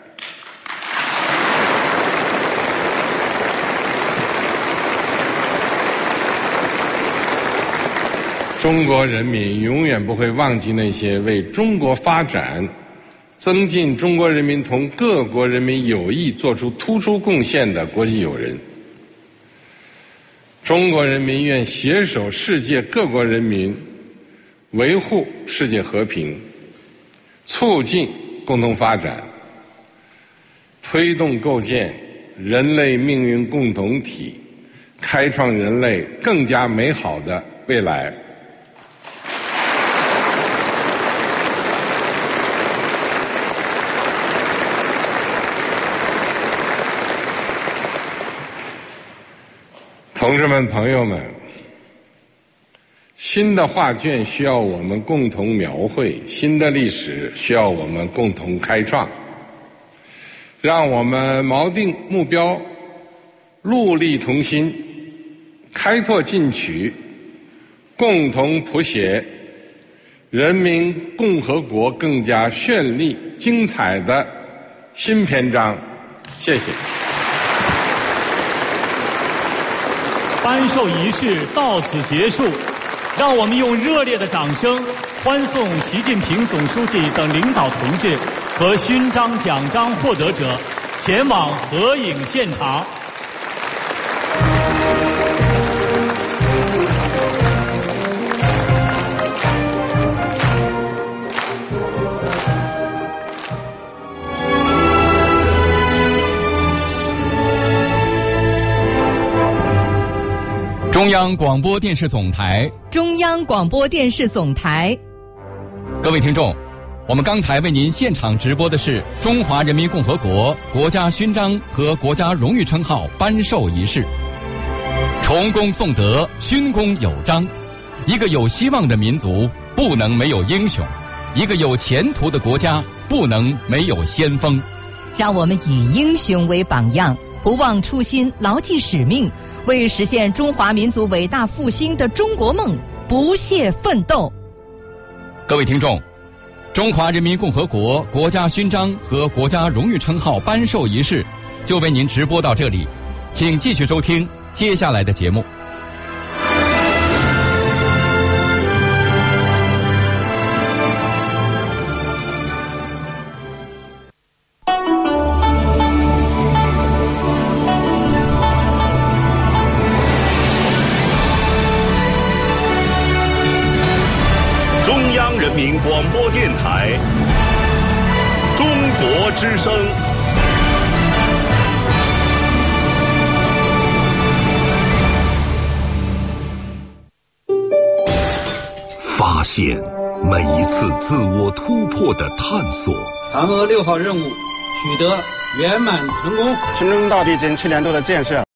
中国人民永远不会忘记那些为中国发展、增进中国人民同各国人民友谊做出突出贡献的国际友人。中国人民愿携手世界各国人民，维护世界和平，促进共同发展，推动构建人类命运共同体，开创人类更加美好的未来。同志们、朋友们，新的画卷需要我们共同描绘，新的历史需要我们共同开创。让我们锚定目标，戮力同心，开拓进取，共同谱写人民共和国更加绚丽精彩的新篇章。谢谢。 颁授仪式到此结束，让我们用热烈的掌声欢送习近平总书记等领导同志和勋章奖章获得者前往合影现场。 中央广播电视总台， 中央广播电视总台。 各位听众，我们刚才为您现场直播的是中华人民共和国国家勋章和国家荣誉称号颁授仪式。崇功颂德，勋功有章。一个有希望的民族不能没有英雄，一个有前途的国家不能没有先锋。 让我们以英雄为榜样，不忘初心，牢记使命，为实现中华民族伟大复兴的中国梦不懈奋斗。 各位听众，中华人民共和国国家勋章和国家荣誉称号颁授仪式就为您直播到这里，请继续收听接下来的节目。 广播电台，中国之声。发现每一次自我突破的探索。 嫦娥六号任务取得圆满成功。 神舟大地减气联动的建设